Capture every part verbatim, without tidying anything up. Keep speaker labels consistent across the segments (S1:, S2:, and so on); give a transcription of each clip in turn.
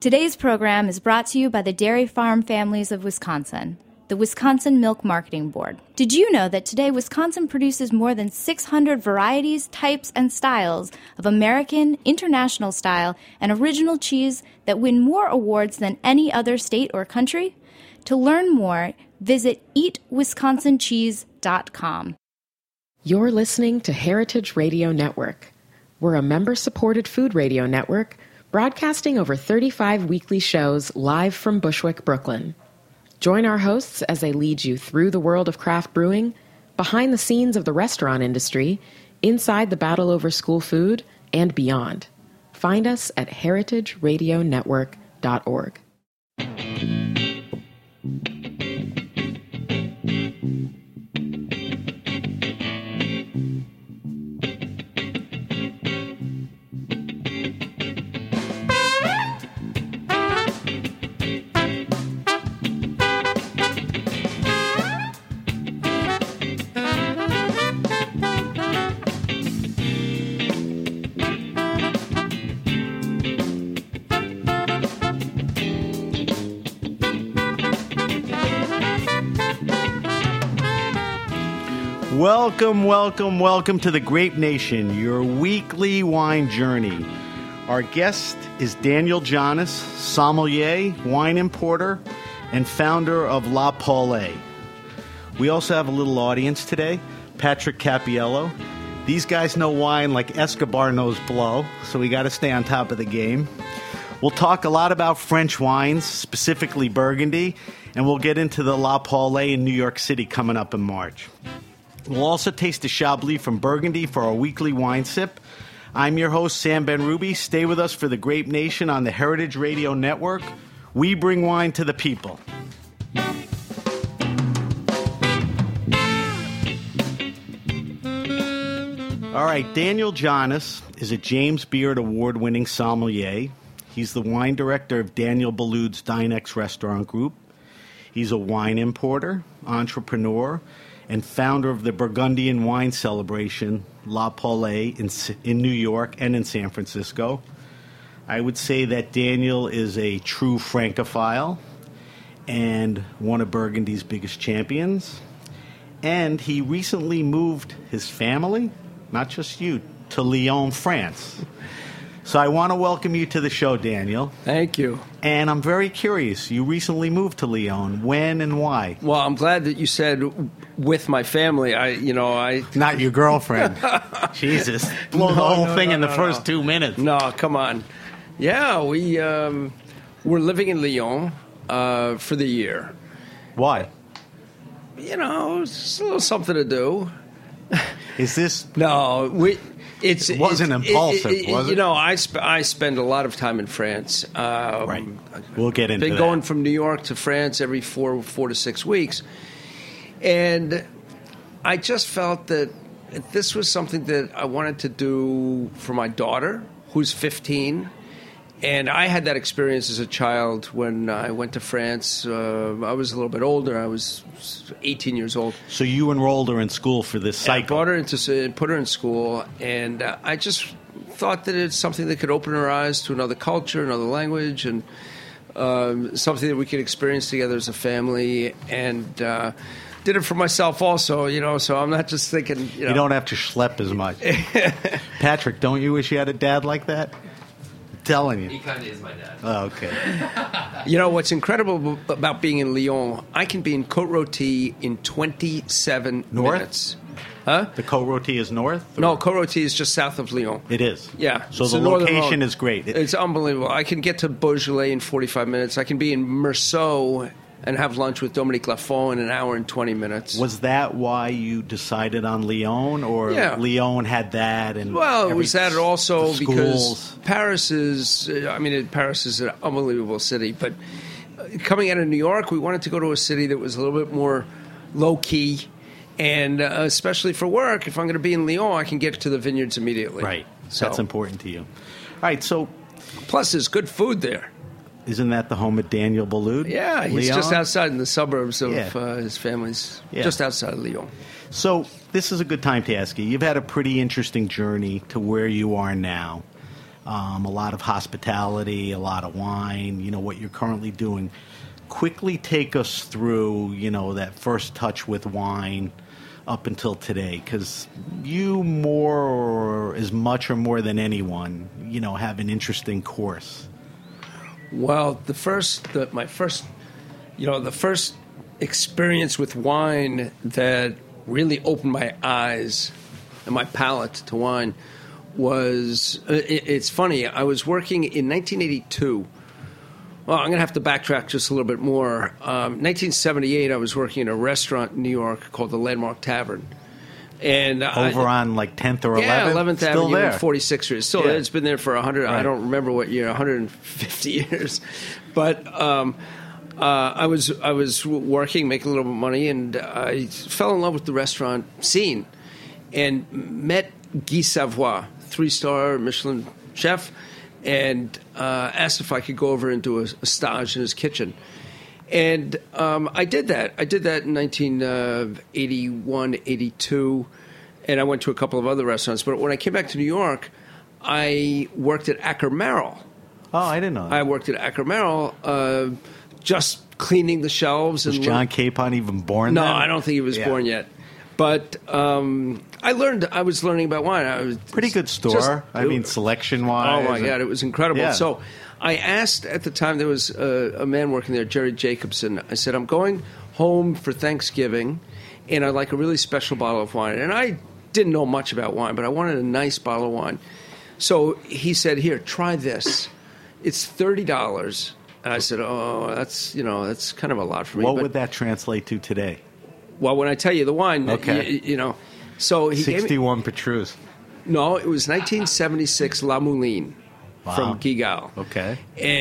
S1: Today's program is brought to you by the Dairy Farm Families of Wisconsin, the Wisconsin Milk Marketing Board. Did you know that today Wisconsin produces more than six hundred varieties, types, and styles of American, international style, and original cheese that win more awards than any other state or country? To learn more, visit eat wisconsin cheese dot com.
S2: You're listening to Heritage Radio Network. We're a member-supported food radio network broadcasting over thirty-five weekly shows live from Bushwick, Brooklyn. Join our hosts as they lead you through the world of craft brewing, behind the scenes of the restaurant industry, inside the battle over school food, and beyond. Find us at heritage radio network dot org.
S3: Welcome, welcome, welcome to the Grape Nation, your weekly wine journey. Our guest is Daniel Jonas, sommelier, wine importer, and founder of La Paulée. We also have a little audience today, Patrick Cappiello. These guys know wine like Escobar knows blow, so we got to stay on top of the game. We'll talk a lot about French wines, specifically Burgundy, and we'll get into the La Paulée in New York City coming up in March. We'll also taste the Chablis from Burgundy for our weekly wine sip. I'm your host, Sam Ben-Ruby. Stay with us for the Grape Nation on the Heritage Radio Network. We bring wine to the people. All right, Daniel Jonas is a James Beard Award-winning sommelier. He's the wine director of Daniel Boulud's Dinex Restaurant Group. He's a wine importer, entrepreneur, and founder of the Burgundian wine celebration, La Paulée, in, in New York and in San Francisco. I would say that Daniel is a true Francophile and one of Burgundy's biggest champions. And he recently moved his family, not just you, to Lyon, France. So I want to welcome you to the show, Daniel.
S4: Thank you.
S3: And I'm very curious. You recently moved to Lyon. When and why?
S4: Well, I'm glad that you said with my family. I, you know, I
S3: not your girlfriend. Jesus, blow no, the whole
S4: no,
S3: thing
S4: no,
S3: in the
S4: no,
S3: first
S4: no.
S3: two minutes.
S4: No, come on. Yeah, we um, we're living in Lyon uh, for the year.
S3: Why?
S4: You know, it's a little something to do.
S3: Is this
S4: no? We. It's,
S3: it wasn't
S4: it's,
S3: impulsive,
S4: it, it,
S3: was it?
S4: You know, I, sp- I spend a lot of time in France. Um,
S3: right. We'll get into
S4: been
S3: that.
S4: Been going from New York to France every four, four to six weeks. And I just felt that this was something that I wanted to do for my daughter, who's fifteen. And I had that experience as a child when I went to France. Uh, I was a little bit older. I was eighteen years old.
S3: So you enrolled her in school for this cycle?
S4: I brought her into, put her in school, and uh, I just thought that it's something that could open her eyes to another culture, another language, and um, something that we could experience together as a family. And uh, did it for myself also, you know, so I'm not just thinking, you know.
S3: You don't have to schlep as much. Patrick, don't you wish you had a dad like that? Telling you.
S5: He kind of is my dad.
S3: Oh, okay.
S4: You know, what's incredible about being in Lyon, I can be in Côte-Rôtie in twenty-seven
S3: north?
S4: minutes. Huh?
S3: The Côte-Rôtie is north? Or?
S4: No, Côte-Rôtie is just south of Lyon.
S3: It is?
S4: Yeah.
S3: So
S4: it's
S3: the location
S4: road.
S3: is great. It,
S4: it's unbelievable. I can get to Beaujolais in forty-five minutes. I can be in Meursault and have lunch with Dominique Lafont in an hour and twenty minutes.
S3: Was that why you decided on Lyon, or
S4: yeah.
S3: Lyon had that? And
S4: well, it
S3: every,
S4: was that also because
S3: schools.
S4: Paris is, I mean, Paris is an unbelievable city, but coming out of New York, we wanted to go to a city that was a little bit more low-key, and uh, especially for work, if I'm going to be in Lyon, I can get to the vineyards immediately.
S3: Right.
S4: So,
S3: that's important to you. All right, so...
S4: Plus, there's good food there.
S3: Isn't that the home of Daniel Boulud?
S4: Yeah, he's
S3: Lyon?
S4: just outside in the suburbs of
S3: yeah.
S4: uh, his family's,
S3: yeah.
S4: just outside of Lyon.
S3: So this is a good time to ask you. You've had a pretty interesting journey to where you are now. um, a lot of hospitality, a lot of wine, you know, what you're currently doing. Quickly take us through, you know, that first touch with wine up until today, because you more or as much or more than anyone, you know, have an interesting course.
S4: Well, the first, the, my first, you know, the first experience with wine that really opened my eyes and my palate to wine was, it, it's funny, I was working in nineteen eighty-two. Well, I'm going to have to backtrack just a little bit more. Um, nineteen seventy-eight, I was working in a restaurant in New York called the Landmark Tavern. And
S3: Over I, on like tenth or eleventh?
S4: Yeah, eleventh
S3: Still
S4: Avenue
S3: there.
S4: and forty-sixth Street. Still,
S3: yeah.
S4: It's been there for one hundred, right. I don't remember what year, one hundred fifty years. But um, uh, I was I was working, making a little bit of money, and I fell in love with the restaurant scene and met Guy Savoy, three-star Michelin chef, and uh, asked if I could go over and do a, a stage in his kitchen. And um, I did that. I did that in nineteen eighty-one, eighty-two, and I went to a couple of other restaurants. But when I came back to New York, I worked at Acker Merrill.
S3: Oh, I didn't know that.
S4: I worked at Acker Merrill, uh, just cleaning the shelves.
S3: Was
S4: and
S3: John Capon even born
S4: No,
S3: then?
S4: I don't think he was
S3: Yeah.
S4: born yet. But um, I learned. I was learning about wine. I was
S3: Pretty good store.
S4: just-
S3: I mean, selection-wise.
S4: Oh, my God, it was incredible.
S3: Yeah.
S4: So I asked at the time, there was a, a man working there, Jerry Jacobson. I said, I'm going home for Thanksgiving, and I'd like a really special bottle of wine. And I didn't know much about wine, but I wanted a nice bottle of wine. So he said, here, try this. It's thirty dollars. And I said, oh, that's, you know, that's kind of a lot for me.
S3: What
S4: but,
S3: would that translate to today?
S4: Well, when I tell you the wine,
S3: Okay.
S4: you, you know. So he gave me,
S3: sixty-one Petrus.
S4: no, it was nineteen seventy-six La Mouline
S3: Wow.
S4: from Gigal.
S3: Okay.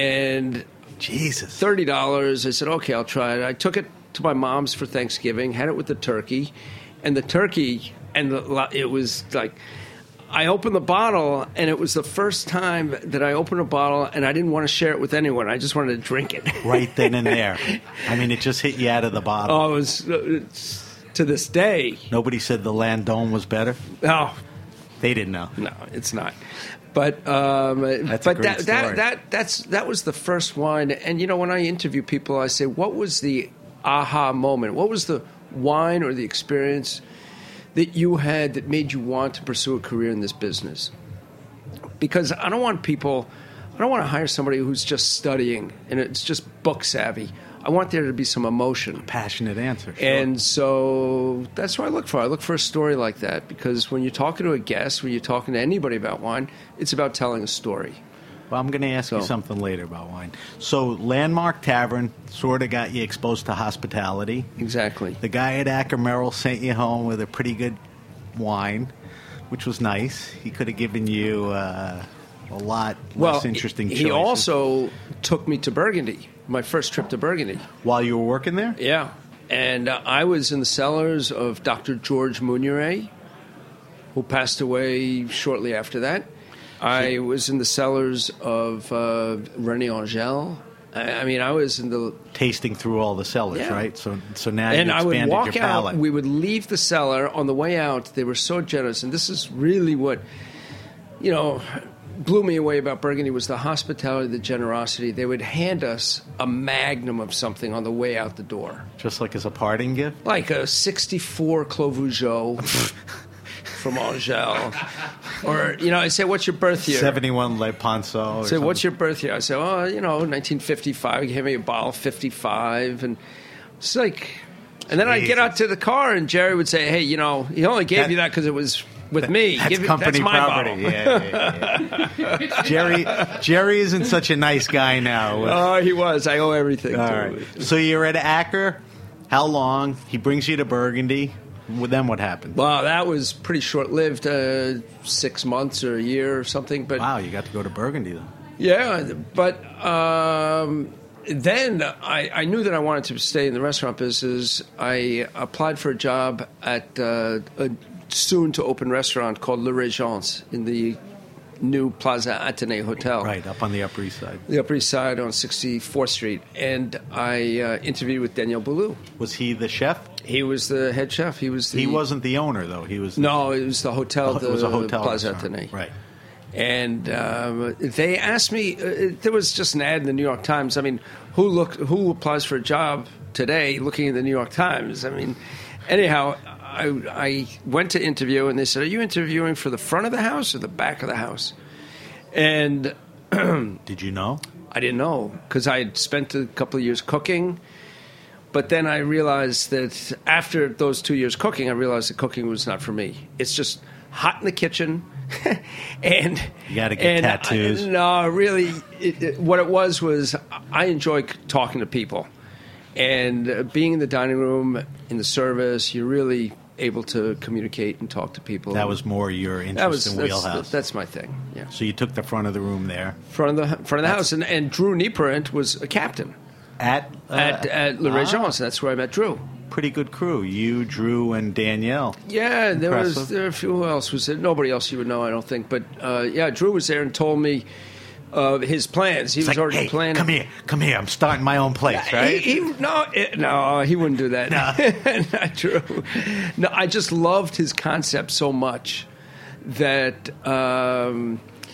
S4: And
S3: Jesus.
S4: thirty dollars. I said, okay, I'll try it. I took it to my mom's for Thanksgiving, had it with the turkey. And the turkey, and the, it was like, I opened the bottle, and it was the first time that I opened a bottle, and I didn't want to share it with anyone. I just wanted to drink it.
S3: Right then and there. I mean, it just hit you out of the bottle.
S4: Oh, it was, it's, to this day.
S3: Nobody said the Landon was better?
S4: Oh,
S3: They didn't know.
S4: no, it's not. But um,
S3: That's a
S4: but
S3: great
S4: that, that
S3: story.
S4: that that's that was the first wine. And you know, when I interview people, I say, "What was the aha moment? What was the wine or the experience that you had that made you want to pursue a career in this business?" Because I don't want people, I don't want to hire somebody who's just studying and it's just book savvy. I want there to be some emotion.
S3: Passionate answer. Sure.
S4: And so that's what I look for. I look for a story like that because when you're talking to a guest, when you're talking to anybody about wine, it's about telling a story.
S3: Well, I'm going to ask you
S4: So-
S3: something later about wine. So, Landmark Tavern sort of got you exposed to hospitality.
S4: Exactly.
S3: The guy at Acker Merrill sent you home with a pretty good wine, which was nice. He could have given you uh, a lot less interesting
S4: he
S3: choices.
S4: also took me to Burgundy, my first trip to Burgundy.
S3: While you were working there?
S4: Yeah. And uh, I was in the cellars of Doctor George Mounieret, who passed away shortly after that. I was in the cellars of uh, René Angel. I, I mean, I was in the...
S3: Tasting through all the cellars,
S4: Yeah.
S3: right? So, so now
S4: And
S3: you
S4: I would
S3: expanded
S4: walk
S3: your
S4: out.
S3: palate.
S4: We would leave the cellar. On the way out, they were so generous. And this is really what, you know, blew me away about Burgundy was the hospitality, the generosity. They would hand us a magnum of something on the way out the door.
S3: Just like as a parting gift?
S4: Like a sixty-four Clos Vougeot from Angel. Or, you know, I say, what's your birth year?
S3: seventy-one Le Ponceau.
S4: I say, what's your birth year? I say, oh, you know, nineteen fifty-five. He gave me a bottle, fifty-five. And it's like... And then I'd get out to the car, and Jerry would say, hey, you know, he only gave
S3: That-
S4: you that because it was with me.
S3: That's
S4: Give it-
S3: company
S4: that's my
S3: property.
S4: bottle.
S3: Yeah, yeah, yeah. Jerry, Jerry isn't such a nice guy now.
S4: Oh, he was. I owe everything
S3: All
S4: to
S3: right.
S4: him.
S3: So you're at Acker. How long? He brings you to Burgundy. Well, then what happened?
S4: Wow, that was pretty short-lived, uh, six months or a year or something. But
S3: Wow, you got to go to Burgundy then.
S4: yeah, but um, then I, I knew that I wanted to stay in the restaurant business. I applied for a job at uh, a soon-to-open restaurant called Le Régence in the new Plaza Athénée Hotel.
S3: Right, up on the Upper East Side.
S4: The Upper East Side on sixty-fourth Street. And I uh, interviewed with Daniel Boulou.
S3: Was he the chef?
S4: He was the head chef. He was the...
S3: He wasn't the owner, though. He was.
S4: No, it was the hotel,
S3: Oh,
S4: the
S3: it was a hotel
S4: Plaza
S3: restaurant.
S4: Athénée.
S3: Right.
S4: And um, they asked me, uh, there was just an ad in the New York Times. I mean, who look, who applies for a job today looking at the New York Times? I mean, anyhow, I, I went to interview, and they said, are you interviewing for the front of the house or the back of the house? And
S3: did you know?
S4: I didn't know, because I had spent a couple of years cooking. But then I realized that after those two years cooking, I realized that cooking was not for me. It's just hot in the kitchen. and
S3: you got to get tattoos.
S4: I, no, really, it, it, what it was was I enjoy talking to people, and uh, being in the dining room, in the service, you're really able to communicate and talk to people.
S3: That was more your interest
S4: that was,
S3: in
S4: that's,
S3: wheelhouse.
S4: That's my thing. Yeah.
S3: So you took the front of the room there,
S4: front of the front of the house, and, and Drew Nieperent was a captain
S3: at uh,
S4: at at Le Régence. That's where I met Drew.
S3: Pretty good crew. You, Drew, and Danielle.
S4: Yeah, there
S3: Impressive.
S4: was there. A few, who else was there? Nobody else you would know, I don't think. But uh, yeah, Drew was there and told me uh, his plans. He
S3: it's
S4: was
S3: like,
S4: already
S3: hey,
S4: planning.
S3: Come here, come here. I'm starting my own place,
S4: Yeah,
S3: right?
S4: He, he, no, it, no, he wouldn't do that.
S3: No.
S4: Not true. No, I just loved his concept so much that. Um,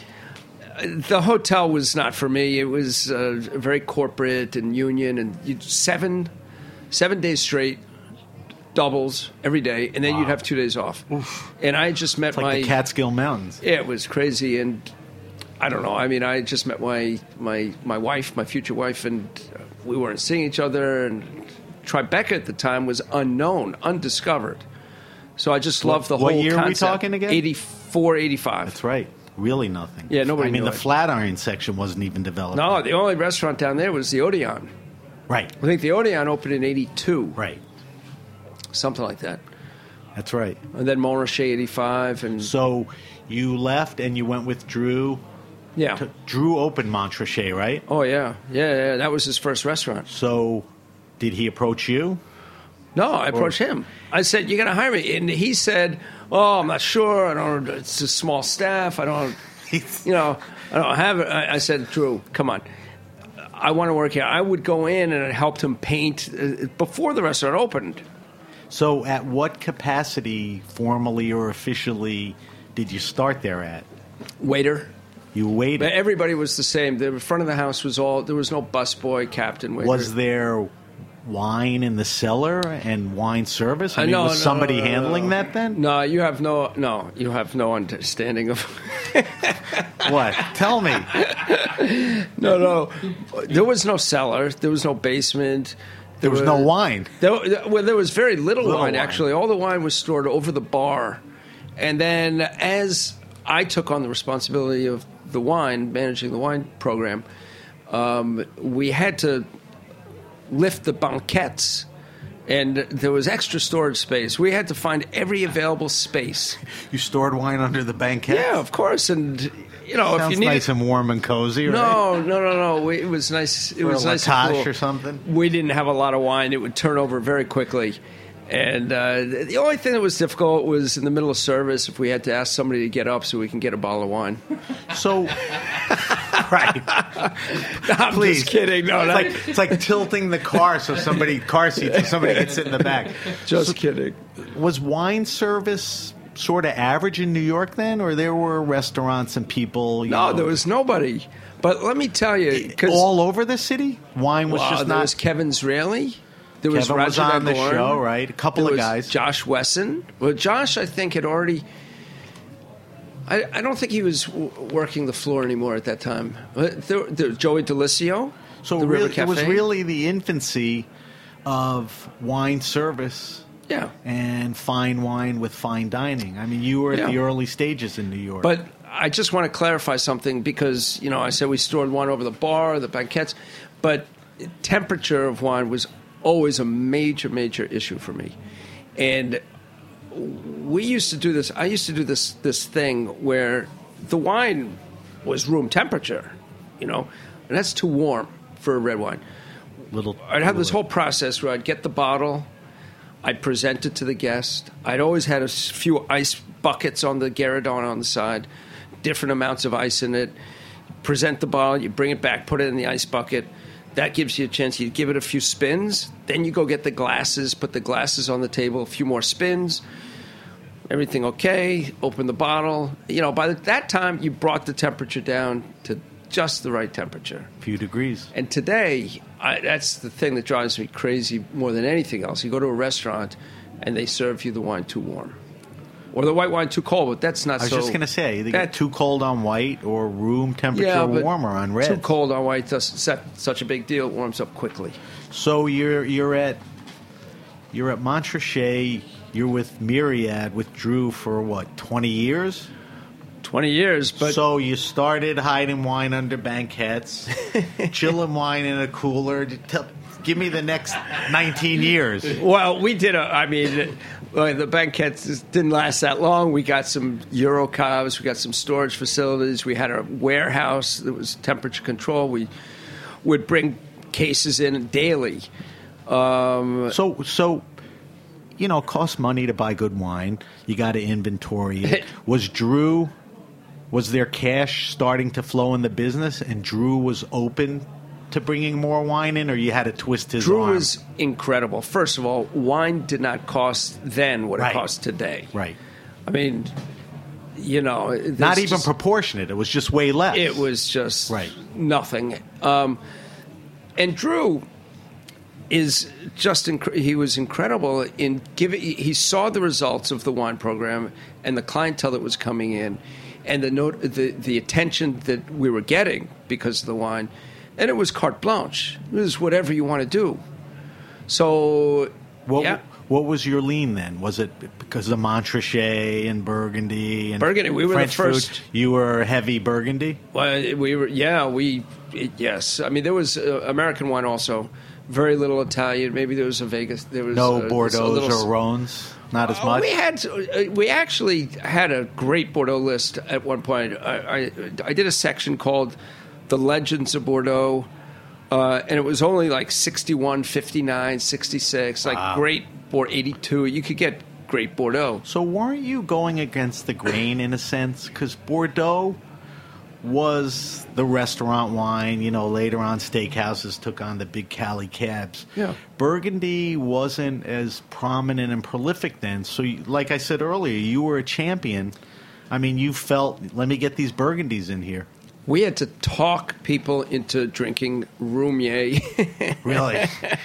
S4: The hotel was not for me. It was uh, very corporate and union, and you'd seven, seven days straight, doubles every day, and then
S3: Wow.
S4: you'd have two days off. Oof. And I just met
S3: It's like
S4: my
S3: the Catskill Mountains.
S4: Yeah, it was crazy, and I don't know. I mean, I just met my my my wife, my future wife, and we weren't seeing each other. And Tribeca at the time was unknown, undiscovered. So I just loved the
S3: What
S4: whole
S3: year are we
S4: concept.
S3: talking again?
S4: eighty-four, eighty-five.
S3: That's right. Really nothing.
S4: Yeah, nobody
S3: I mean,
S4: knew
S3: the
S4: it.
S3: Flatiron section wasn't even developed.
S4: No, the only restaurant down there was the Odeon.
S3: Right.
S4: I think the Odeon opened in eighty-two.
S3: Right.
S4: Something like that.
S3: That's right.
S4: And then Montrachet eighty-five. And
S3: So you left and you went with Drew.
S4: yeah.
S3: To, Drew opened Montrachet, right?
S4: Oh, yeah. yeah. Yeah, that was his first restaurant.
S3: So did he approach you?
S4: No, I approached him. I said, "You got to hire me," and he said, "Oh, I'm not sure. I don't. It's a small staff. I don't. You know, I don't have it." I, I said, "Drew, come on. I want to work here." I would go in and I helped him paint uh, before the restaurant opened.
S3: So at what capacity, formally or officially, did you start there at?
S4: Waiter.
S3: You waited.
S4: But everybody was the same. The front of the house was all. There was no busboy, captain, waiter.
S3: Was there wine in the cellar and wine service? I mean,
S4: no,
S3: was
S4: no,
S3: somebody
S4: no, no,
S3: handling
S4: no.
S3: that then?
S4: No, you have no. No, you have no understanding of.
S3: What? Tell me.
S4: No, no. There was no cellar. There was no basement.
S3: There was no wine.
S4: There, well, there was very little,
S3: Little
S4: wine,
S3: wine.
S4: actually. All the wine was stored over the bar. And then as I took on the responsibility of the wine, managing the wine program, um, we had to lift the banquettes. And there was extra storage space. We had to find every available space.
S3: You stored wine under the banquette?
S4: Yeah, of course. And, you know,
S3: Sounds
S4: if you need
S3: nice and warm and cozy, right?
S4: No, no, no, no. We, it was nice. It
S3: For
S4: was
S3: a
S4: nice
S3: Latache
S4: and cool.
S3: or something?
S4: We didn't have a lot of wine. It would turn over very quickly. And uh, the only thing that was difficult was in the middle of service if we had to ask somebody to get up so we can get a bottle of wine.
S3: So, right.
S4: I'm
S3: Please.
S4: just kidding. No,
S3: it's,
S4: not,
S3: like, it's like tilting the car so somebody, car seat, so somebody can sit in the back.
S4: just
S3: So
S4: kidding.
S3: was wine service sort of average in New York then, or there were restaurants and people? You
S4: No,
S3: know,
S4: there was nobody. But let me tell you, because
S3: all over the city? Wine was
S4: well,
S3: just
S4: there
S3: not...
S4: was Kevin Zraeli. There was
S3: Kevin was
S4: Roger
S3: on the
S4: Nagorn.
S3: show, right? A couple
S4: There
S3: of
S4: was
S3: guys.
S4: Josh Wesson. Well, Josh, I think, had already... I, I don't think he was w- working the floor anymore at that time. But There, there, Joey Delisio,
S3: So
S4: the
S3: really,
S4: River
S3: it was
S4: Cafe.
S3: really the infancy of wine service
S4: Yeah.
S3: and fine wine with fine dining. I mean, you were at
S4: Yeah.
S3: the early stages in New York.
S4: But I just want to clarify something because, you know, I said we stored wine over the bar, the banquettes, but temperature of wine was always a major, major issue for me. And we used to do this, I used to do this this thing where the wine was room temperature, you know, and that's too warm for a red wine.
S3: Little,
S4: I'd have this whole process where I'd get the bottle, I'd present it to the guest. I'd always had a s- few ice buckets on the Gueridon on the side, different amounts of ice in it. Present the bottle, you bring it back, put it in the ice bucket. That gives you a chance. You give it a few spins. Then you go get the glasses, put the glasses on the table, a few more spins. everything okay, open the bottle. You know, by the, that time, you brought the temperature down to just the right temperature.
S3: A few degrees.
S4: And today, I, that's the thing that drives me crazy more than anything else. You go to a restaurant, and they serve you the wine too warm. Or the white wine too cold, but that's not so...
S3: I was so, just going to say, either get too cold on white or room temperature
S4: yeah,
S3: warmer on red.
S4: Too cold on white doesn't set such a big deal. It warms up quickly.
S3: So you're you're at you're at Montrachet. You're with Myriad, with Drew for what, twenty years?
S4: Twenty years, but
S3: so you started hiding wine under banquettes, chilling wine in a cooler. Tell, give me the next nineteen years.
S4: Well, we did. A, I mean, uh, the banquettes didn't last that long. We got some Eurocavs. We got some storage facilities. We had a warehouse that was temperature control. We would bring cases in daily. Um,
S3: so, so you know, it costs money to buy good wine. You got to inventory it. Was Drew? Was there cash starting to flow in the business, and Drew was open to bringing more wine in, or you had to twist his
S4: Drew
S3: arm?
S4: was incredible. First of all, wine did not cost then what
S3: right.
S4: it costs today.
S3: Right.
S4: I mean, you know,
S3: not even
S4: just,
S3: proportionate. It was just way less.
S4: It was just
S3: right.
S4: nothing. Um, and Drew is just inc- he was incredible in giving. He saw the results of the wine program and the clientele that was coming in, and the note, the the attention that we were getting because of the wine. And it was carte blanche. It was whatever you want to do. So,
S3: what,
S4: yeah.
S3: What was your lean then? Was it because of Montrachet and Burgundy and
S4: Burgundy? We were
S3: French
S4: the first.
S3: Food? You were heavy Burgundy.
S4: Well, we were. Yeah, we. It, yes, I mean there was uh, American wine also. Very little Italian. Maybe there was a Vegas. There was
S3: no
S4: uh,
S3: Bordeaux
S4: little,
S3: or Rhones. Not as
S4: uh,
S3: much.
S4: We had. Uh, we actually had a great Bordeaux list at one point. I, I, I did a section called The Legends of Bordeaux, uh, and it was only like sixty-one, fifty-nine, sixty-six, like
S3: wow.
S4: great or eighty-two. You could get great Bordeaux.
S3: So weren't you going against the grain in a sense? Because Bordeaux was the restaurant wine. You know, later on steakhouses took on the big Cali cabs.
S4: Yeah.
S3: Burgundy wasn't as prominent and prolific then. So you, like I said earlier, you were a champion. I mean, you felt, let me get these Burgundies in here.
S4: We had to talk people into drinking Roumier.
S3: Really?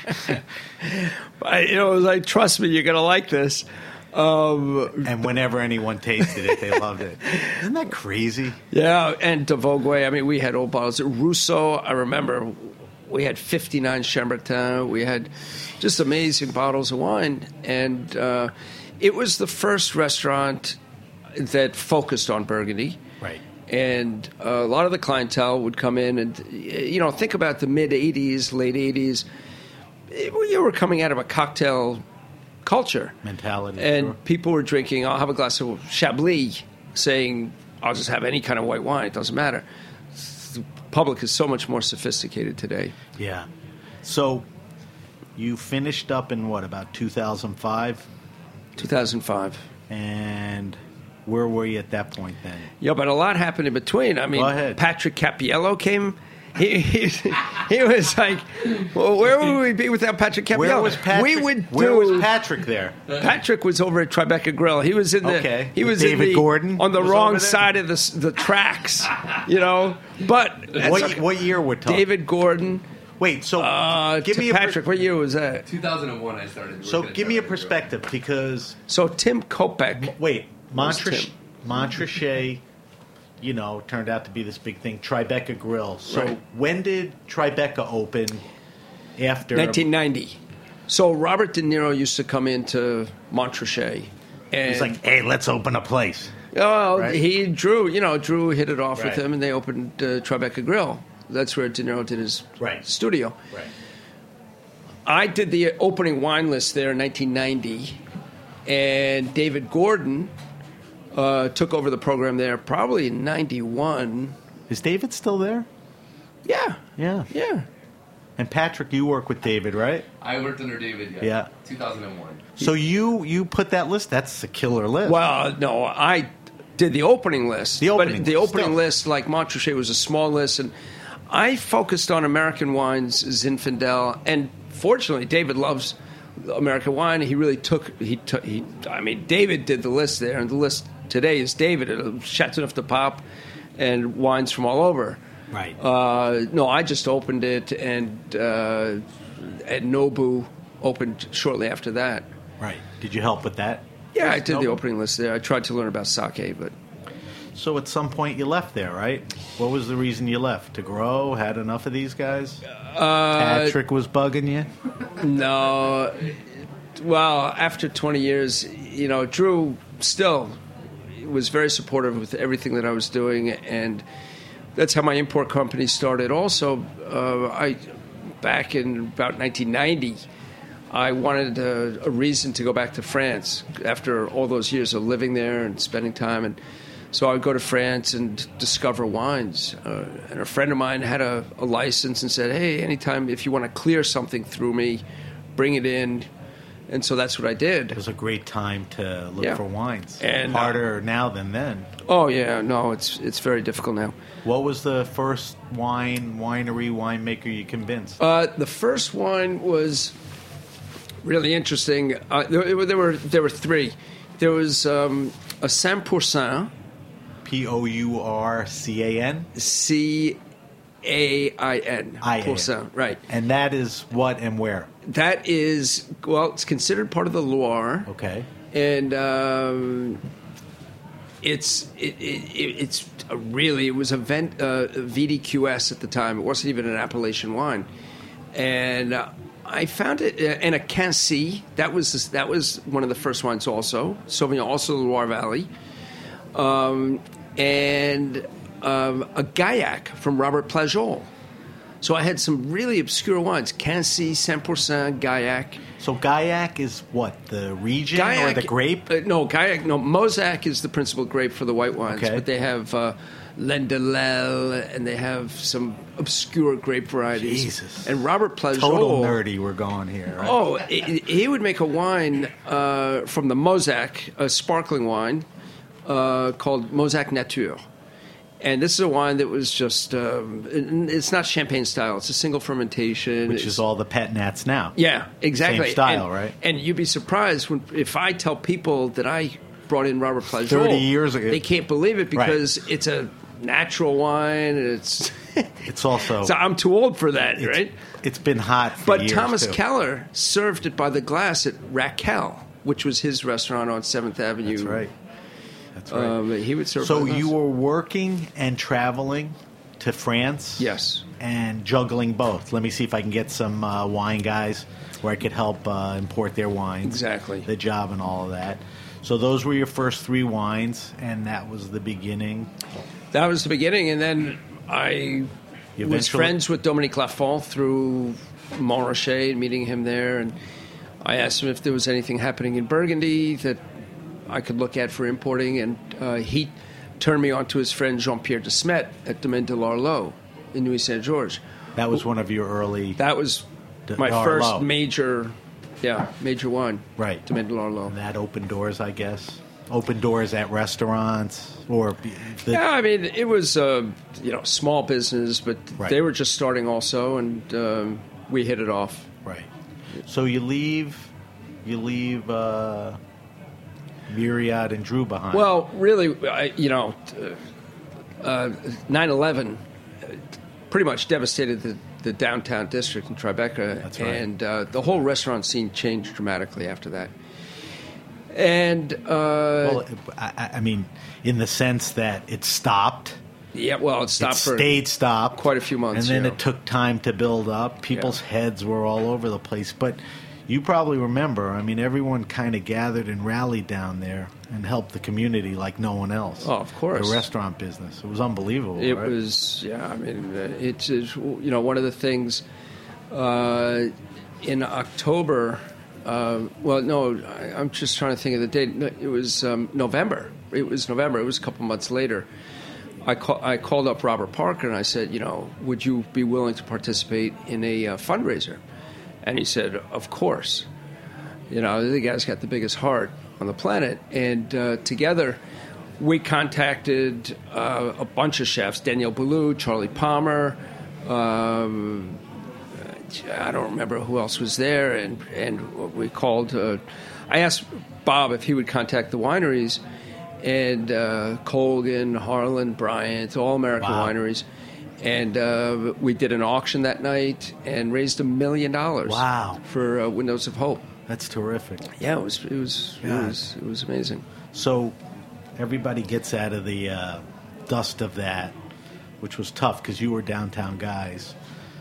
S4: I, you know, it was like, trust me, you're going to like this. Um,
S3: and whenever anyone tasted it, they loved it. Isn't that crazy?
S4: Yeah, and de Vogüé. I mean, we had old bottles. Rousseau, I remember, we had fifty-nine Chambertin. We had just amazing bottles of wine. And uh, it was the first restaurant that focused on Burgundy.
S3: Right.
S4: And uh, a lot of the clientele would come in and, you know, think about the mid-eighties, late eighties. You were coming out of a cocktail culture.
S3: Mentality.
S4: And
S3: sure.
S4: people were drinking, I'll have a glass of Chablis, saying, I'll just have any kind of white wine. It doesn't matter. The public is so much more sophisticated today.
S3: Yeah. So you finished up in what, about two thousand five?
S4: two thousand five.
S3: And where were you at that point then?
S4: Yeah, but a lot happened in between. I mean,
S3: Go ahead.
S4: Patrick Cappiello came. He, he, he was like, well, where would we be without Patrick Cappiello?
S3: Where was Patrick?
S4: We would do,
S3: where was Patrick there?
S4: Patrick was over at Tribeca Grill. He was in the.
S3: Okay.
S4: He
S3: With
S4: was
S3: David
S4: in the,
S3: Gordon
S4: on the
S3: was
S4: wrong
S3: over there?
S4: side of the the tracks, you know. But
S3: What,
S4: okay.
S3: what year we're talking?
S4: David Gordon.
S3: Wait, so
S4: Uh,
S3: give
S4: to
S3: me a
S4: Patrick.
S3: per-
S4: What year was that?
S5: two thousand one I started.
S3: So
S5: working at
S3: give me a
S5: Tribeca Grill.
S3: perspective because
S4: So Tim Kopek.
S3: wait,
S4: was
S3: Montrachet,
S4: Tim?
S3: Montrachet, you know, turned out to be this big thing. Tribeca Grill. So
S4: Right.
S3: when did Tribeca open? After
S4: nineteen ninety. So Robert De Niro used to come into Montrachet. And
S3: He's like, hey, let's open a place.
S4: well,
S3: right?
S4: he Drew, you know, Drew hit it off
S3: Right.
S4: with him, and they opened uh, Tribeca Grill. That's where De Niro did his
S3: Right.
S4: studio.
S3: Right.
S4: I did the opening wine list there in nineteen ninety, and David Gordon uh, took over the program there probably in ninety-one.
S3: Is David still there?
S4: Yeah,
S3: Yeah.
S4: yeah.
S3: And Patrick, you work with David, right?
S5: I worked under David. Yeah.
S3: Yeah.
S5: two thousand one.
S3: So you you put that list. That's a killer list.
S4: Well, no, I did the opening list.
S3: The opening
S4: but the
S3: list,
S4: opening
S3: still.
S4: list, like Montrachet, was a small list, and I focused on American wines, Zinfandel, and fortunately, David loves American wine. He really took he took he. I mean, David did the list there, and the list today is David at Chateauneuf de Pape, and wines from all over.
S3: Right.
S4: Uh, no, I just opened it, and uh, at Nobu opened shortly after that.
S3: Right. Did you help with that?
S4: Yeah, I did
S3: Nobu?
S4: the opening list there. I tried to learn about sake, but
S3: So at some point you left there, right? What was the reason you left? To grow? Had enough of these guys?
S4: uh,
S3: Patrick was bugging you?
S4: no. Well, after twenty years, you know, Drew still was very supportive with everything that I was doing, and that's how my import company started. Also, uh, I back in about nineteen ninety, I wanted a, a reason to go back to France after all those years of living there and spending time. And so I would go to France and discover wines. Uh, and a friend of mine had a, a license and said, hey, anytime if you want to clear something through me, bring it in. And so that's what I did.
S3: It was a great time to look
S4: Yeah.
S3: for wines.
S4: And, uh,
S3: Harder now than then.
S4: Oh, yeah, no, it's it's very difficult now.
S3: What was the first wine, winery, winemaker you convinced?
S4: Uh, the first wine was really interesting. Uh, there, there were there were three. There was um, a Saint Pourcent,
S3: P O U R C A N?
S4: C A I N.
S3: I N.
S4: Pourcent, right.
S3: And that is what and where?
S4: That is, well, it's considered part of the Loire.
S3: Okay.
S4: And um, it's it, it, it's a really, it was a vent, uh, V D Q S at the time. It wasn't even an appellation wine. And uh, I found it, uh, and a Quincy, that was that was one of the first wines also. Sauvignon, also the Loire Valley. Um, and um, a Gaillac from Robert Plajol. So I had some really obscure wines: Quincy, Saint Pourcent, Gaillac.
S3: So Gaillac is what, the region or
S4: Gaillac,
S3: the grape?
S4: Uh, no, Gaillac. No, Mosaic is the principal grape for the white wines,
S3: Okay.
S4: but they have uh, Lendelel and they have some obscure grape varieties.
S3: Jesus.
S4: And Robert Plajol.
S3: Total nerdy we're going here, right?
S4: Oh, he he would make a wine uh, from the Mosaic, a sparkling wine uh, called Mosaic Nature. And this is a wine that was just, um, it's not champagne style. It's a single fermentation.
S3: Which
S4: It's-
S3: is all the pet nats now.
S4: Yeah, exactly.
S3: Same style,
S4: and,
S3: right?
S4: And you'd be surprised when if I tell people that I brought in Robert Plajol.
S3: thirty years ago.
S4: They can't believe it because it's a natural wine. And it's
S3: It's also...
S4: so I'm too old for that,
S3: it's,
S4: right?
S3: It's been hot for
S4: But
S3: years,
S4: Thomas
S3: too.
S4: Keller served it by the glass at Raquel, which was his restaurant on seventh Avenue.
S3: That's right. That's right.
S4: Um, he would serve.
S3: So
S4: by the glass.
S3: you were working and traveling to France?
S4: Yes.
S3: And juggling both. Let me see if I can get some uh, wine guys where I could help uh, import their wines.
S4: Exactly.
S3: The job and all of that. So those were your first three wines, and that was the beginning.
S4: That was the beginning, and then I
S3: You
S4: was
S3: eventually-
S4: friends with Dominique Lafont through Montrachet, meeting him there, and I asked him if there was anything happening in Burgundy that I could look at for importing, and uh, he turned me on to his friend Jean-Pierre de Smet at Domaine de l'Arlot in Nuit Saint-Georges.
S3: That was one of your early...
S4: That was
S3: De-
S4: my
S3: L'Arlot.
S4: first major, yeah, major wine.
S3: Right.
S4: Domaine de l'Arlot.
S3: And that opened doors, I guess. Opened doors at restaurants or... The,
S4: Yeah, I mean, it was uh, you know small business, but
S3: Right.
S4: they were just starting also, and um, we hit it off.
S3: Right. So you leave... You leave... Uh, Myriad and Drew behind.
S4: Well, really, I, you know, uh, nine eleven pretty much devastated the, the downtown district in Tribeca.
S3: That's right.
S4: And uh, the whole restaurant scene changed dramatically after that. And, uh,
S3: Well, I, I mean, in the sense that it stopped.
S4: yeah, well, it stopped
S3: it
S4: for
S3: stayed stopped.
S4: quite a few months.
S3: And then
S4: yeah.
S3: it took time to build up. People's
S4: Yeah.
S3: heads were all over the place. But you probably remember, I mean, everyone kind of gathered and rallied down there and helped the community like no one else.
S4: Oh, of course.
S3: The restaurant business. It was unbelievable,
S4: It
S3: right?
S4: was, yeah, I mean, uh, it's, it's, you know, one of the things uh, in October, uh, well, no, I, I'm just trying to think of the date. No, it was um, November. It was November. It was a couple months later. I, call, I called up Robert Parker and I said, you know, would you be willing to participate in a uh, fundraiser? And he said, of course. You know, the guy's got the biggest heart on the planet. And uh, together, we contacted uh, a bunch of chefs, Daniel Boulou, Charlie Palmer, um, I don't remember who else was there, and and we called. Uh, I asked Bob if he would contact the wineries, and uh, Colgan, Harlan, Bryant, all American
S3: Wow.
S4: wineries, and uh, we did an auction that night and raised a million dollars.
S3: Wow.
S4: For uh, Windows of Hope.
S3: That's terrific.
S4: Yeah, it was it was
S3: Yeah.
S4: it was it was amazing.
S3: So everybody gets out of the uh, dust of that, which was tough because you were downtown guys.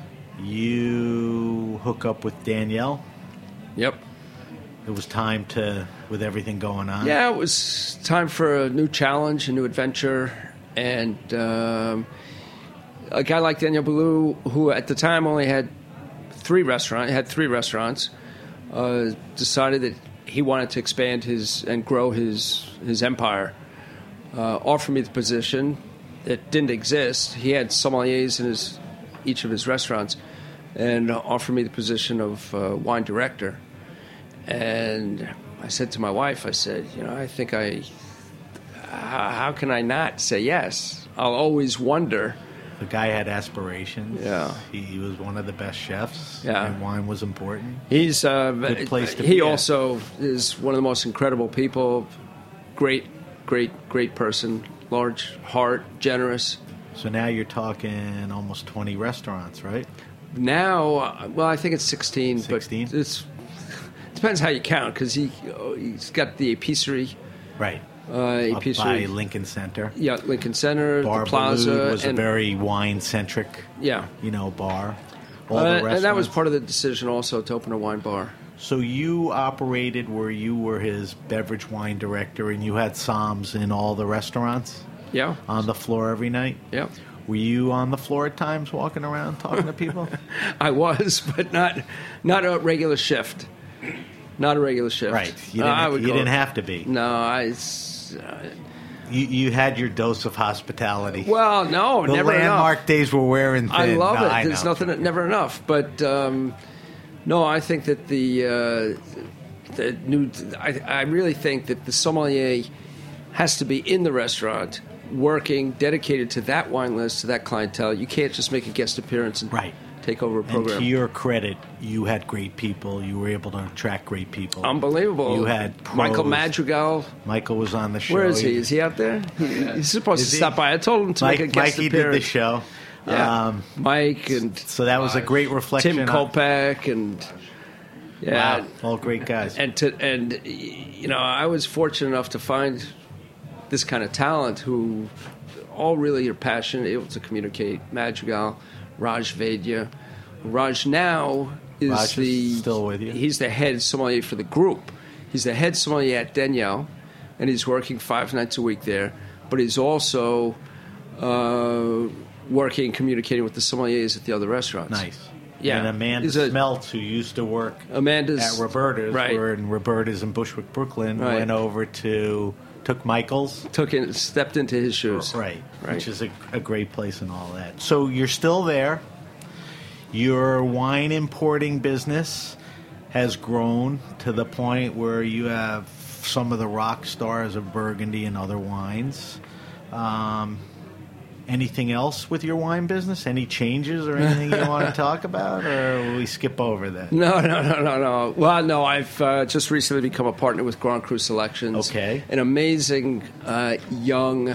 S3: You hook up with Danielle.
S4: Yep.
S3: It was time to, with everything going on.
S4: Yeah, it was time for a new challenge, a new adventure, and um, a guy like Daniel Boulou, who at the time only had three restaurants, had three restaurants, uh, decided that he wanted to expand his and grow his his empire. Uh, offered me the position that didn't exist. He had sommeliers in his each of his restaurants, and offered me the position of uh, wine director. And I said to my wife, I said, you know, I think I, how, how can I not say yes? I'll always wonder.
S3: The guy had aspirations.
S4: Yeah.
S3: He, he was one of the best chefs.
S4: Yeah.
S3: And wine was important.
S4: He's, uh,
S3: Good place to
S4: he
S3: be at.
S4: also is one of the most incredible people, great, great, great person, large heart, generous.
S3: So now you're talking almost twenty restaurants, right?
S4: Now, uh, well, I think it's sixteen,
S3: sixteen?
S4: but it's depends how you count, because he, oh, he's got the Apicerie,
S3: Right.
S4: uh,
S3: Up
S4: Apicerie.
S3: by Lincoln Center.
S4: Yeah, Lincoln Center,
S3: Bar
S4: the Plaza,
S3: Balloon was
S4: and
S3: a very wine-centric,
S4: yeah,
S3: you know, bar. All
S4: Uh,
S3: the
S4: and that was
S3: restaurants.
S4: part of the decision also to open a wine bar.
S3: So you operated where you were his beverage wine director, and you had somms in all the restaurants
S4: Yeah,
S3: on the floor every night.
S4: yeah,
S3: Were you on the floor at times, walking around talking to people?
S4: I was, but not not a regular shift. Not a regular shift.
S3: Right. You
S4: Uh,
S3: didn't,
S4: I would
S3: you
S4: go-
S3: didn't have to be.
S4: No, I. s- uh,
S3: You, you had your dose of hospitality.
S4: well, no,
S3: the
S4: never
S3: landmark
S4: enough.
S3: days were wearing thin.
S4: I love
S3: No,
S4: it.
S3: I
S4: There's
S3: know.
S4: nothing, never enough. But um, no, I think that the uh, the new. I, I really think that the sommelier has to be in the restaurant, working, dedicated to that wine list, to that clientele. You can't just make a guest appearance and
S3: Right.
S4: take over a
S3: And
S4: program.
S3: to your credit, you had great people. You were able to attract great people.
S4: Unbelievable.
S3: You had
S4: Michael
S3: pros.
S4: Madrigal.
S3: Michael was on the show.
S4: Where is he? Is he out there? He's supposed
S3: Is
S4: to
S3: he?
S4: stop by. I told him to
S3: Mike,
S4: make a guest
S3: Mikey
S4: appearance.
S3: did the show.
S4: Yeah.
S3: Um,
S4: Mike and
S3: so that was a great reflection.
S4: Tim
S3: on-
S4: Kolpak and yeah,
S3: Wow, all great guys.
S4: and to and you know I was fortunate enough to find this kind of talent who all really are passionate, able to communicate. Madrigal, Raj Vaidya. Raj now is
S3: Raj is
S4: the
S3: still with you?
S4: He's the head sommelier for the group. He's the head sommelier at Danielle, and he's working five nights a week there. But he's also uh, working, communicating with the sommeliers at the other restaurants.
S3: Nice.
S4: Yeah.
S3: And Amanda
S4: He's a-
S3: Smeltz, who used to work
S4: Amanda's
S3: at Roberta's,
S4: right.
S3: we're in Roberta's in Bushwick, Brooklyn,
S4: Right.
S3: went over to, took Michael's.
S4: Took in, stepped into his shoes.
S3: Right,
S4: Right.
S3: which is a, a great place and all that. So you're still there. Your wine importing business has grown to the point where you have some of the rock stars of Burgundy and other wines. Um, anything else with your wine business? Any changes or anything you want to talk about, or will we skip over that?
S4: No, no, no, no, no. Well, no, I've uh, just recently become a partner with Grand Cru Selections.
S3: Okay.
S4: An amazing uh, young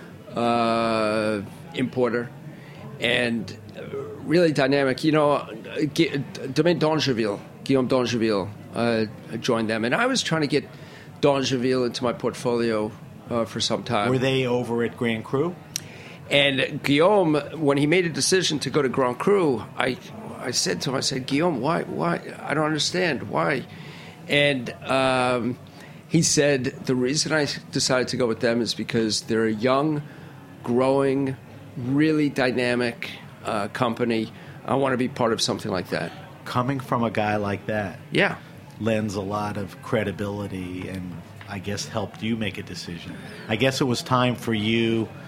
S4: uh, importer and really dynamic. You know, uh, Gu- Domaine d'Angeville, Guillaume d'Angeville uh, joined them. And I was trying to get d'Angeville into my portfolio uh, for some time.
S3: Were they over at Grand Cru?
S4: And Guillaume, when he made a decision to go to Grand Cru, I, I said to him, I said, Guillaume, why, why? I don't understand why. And um, he said, the reason I decided to go with them is because they're a young, growing, really dynamic uh, company. I want to be part of something like that.
S3: Coming from a guy like that
S4: Yeah.
S3: lends a lot of credibility and I guess helped you make a decision. I guess it was time for you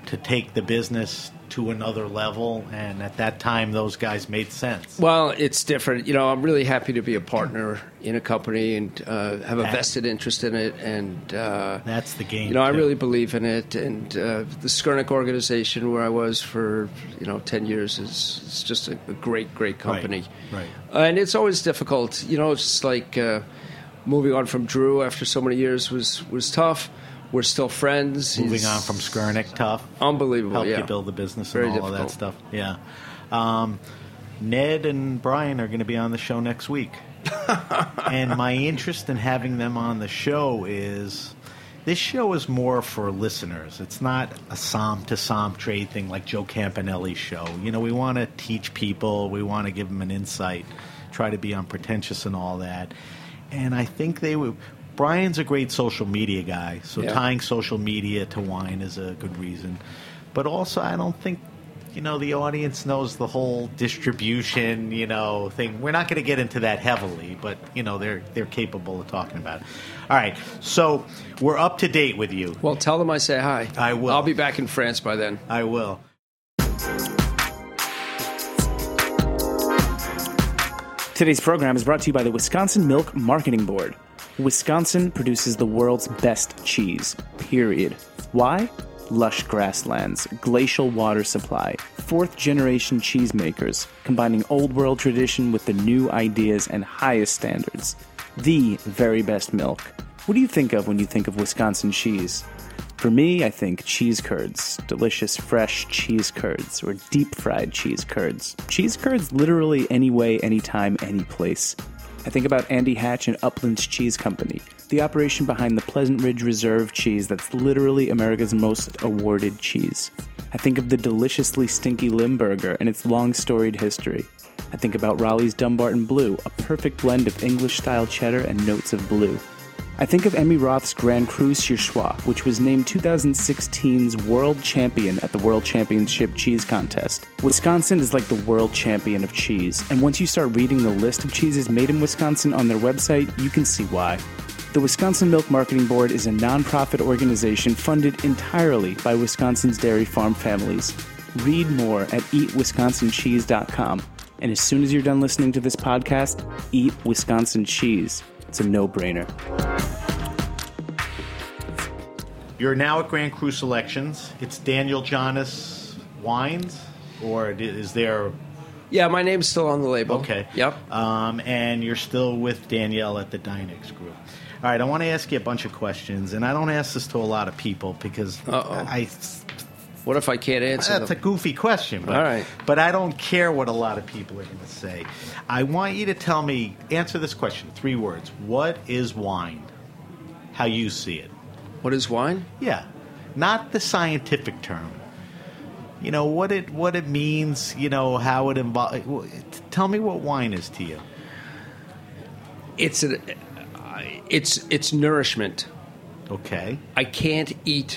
S3: to take the business to another level, and at that time those guys made sense.
S4: Well, it's different. You know, I'm really happy to be a partner in a company and uh, have a vested interest in it, and uh,
S3: that's the game.
S4: You know,
S3: too.
S4: I really believe in it, and uh, the Skurnik organization, where I was for you know ten years, is, is just a, a great, great company.
S3: Right. right.
S4: Uh, and it's always difficult. You know, it's just like uh, moving on from Drew after so many years was was tough. We're still friends.
S3: Moving
S4: He's
S3: on from Skurnik, tough.
S4: Unbelievable,
S3: Helped
S4: yeah.
S3: you build the business
S4: Very
S3: and all
S4: difficult.
S3: of that stuff. Yeah. Um, Ned and Brian are going to be on the show next week. And my interest in having them on the show is, this show is more for listeners. It's not a Som to Som trade thing like Joe Campanelli's show. You know, we want to teach people. We want to give them an insight, try to be unpretentious and all that. And I think they would... Brian's a great social media guy, so
S4: Yeah.
S3: tying social media to wine is a good reason. But also, I don't think, you know, the audience knows the whole distribution, you know, thing. We're not going to get into that heavily, but, you know, they're they're capable of talking about it. All right, so we're up to date with you.
S4: Well, tell them I say hi.
S3: I will.
S4: I'll be back in France by then.
S3: I will.
S6: Today's program is brought to you by the Wisconsin Milk Marketing Board. Wisconsin produces the world's best cheese, period. Why? Lush grasslands, glacial water supply, fourth-generation cheesemakers, combining old-world tradition with the new ideas and highest standards. The very best milk. What do you think of when you think of Wisconsin cheese? For me, I think cheese curds, delicious fresh cheese curds, or deep-fried cheese curds. Cheese curds literally any way, anytime, any place. I think about Andy Hatch and Upland's Cheese Company, the operation behind the Pleasant Ridge Reserve cheese that's literally America's most awarded cheese. I think of the deliciously stinky Limburger and its long storied history. I think about Raleigh's Dumbarton Blue, a perfect blend of English-style cheddar and notes of blue. I think of Emmy Roth's Grand Cru Surchoix, which was named twenty sixteen's World Champion at the World Championship Cheese Contest. Wisconsin is like the world champion of cheese, and once you start reading the list of cheeses made in Wisconsin on their website, you can see why. The Wisconsin Milk Marketing Board is a nonprofit organization funded entirely by Wisconsin's dairy farm families. Read more at eat wisconsin cheese dot com, and as soon as you're done listening to this podcast, eat Wisconsin cheese. It's a no-brainer.
S3: You're now at Grand Cru Selections. It's Daniel Jonas Wines, or is there...
S4: Yeah, my name's still on the label.
S3: Okay.
S4: Yep.
S3: Um, and you're still with Danielle at the Dynex Group. All right, I want to ask you a bunch of questions, and I don't ask this to a lot of people because
S4: Uh-oh.
S3: I...
S4: What if I can't answer
S3: That's a
S4: them?
S3: goofy question, but,
S4: All right.
S3: but I don't care what a lot of people are going to say. I want you to tell me, answer this question, three words. What is wine? How you see it.
S4: What is wine?
S3: Yeah, not the scientific term. You know, what it what it means, you know, how it involves. Tell me what wine is to you.
S4: It's a, it's it's nourishment.
S3: Okay.
S4: I can't eat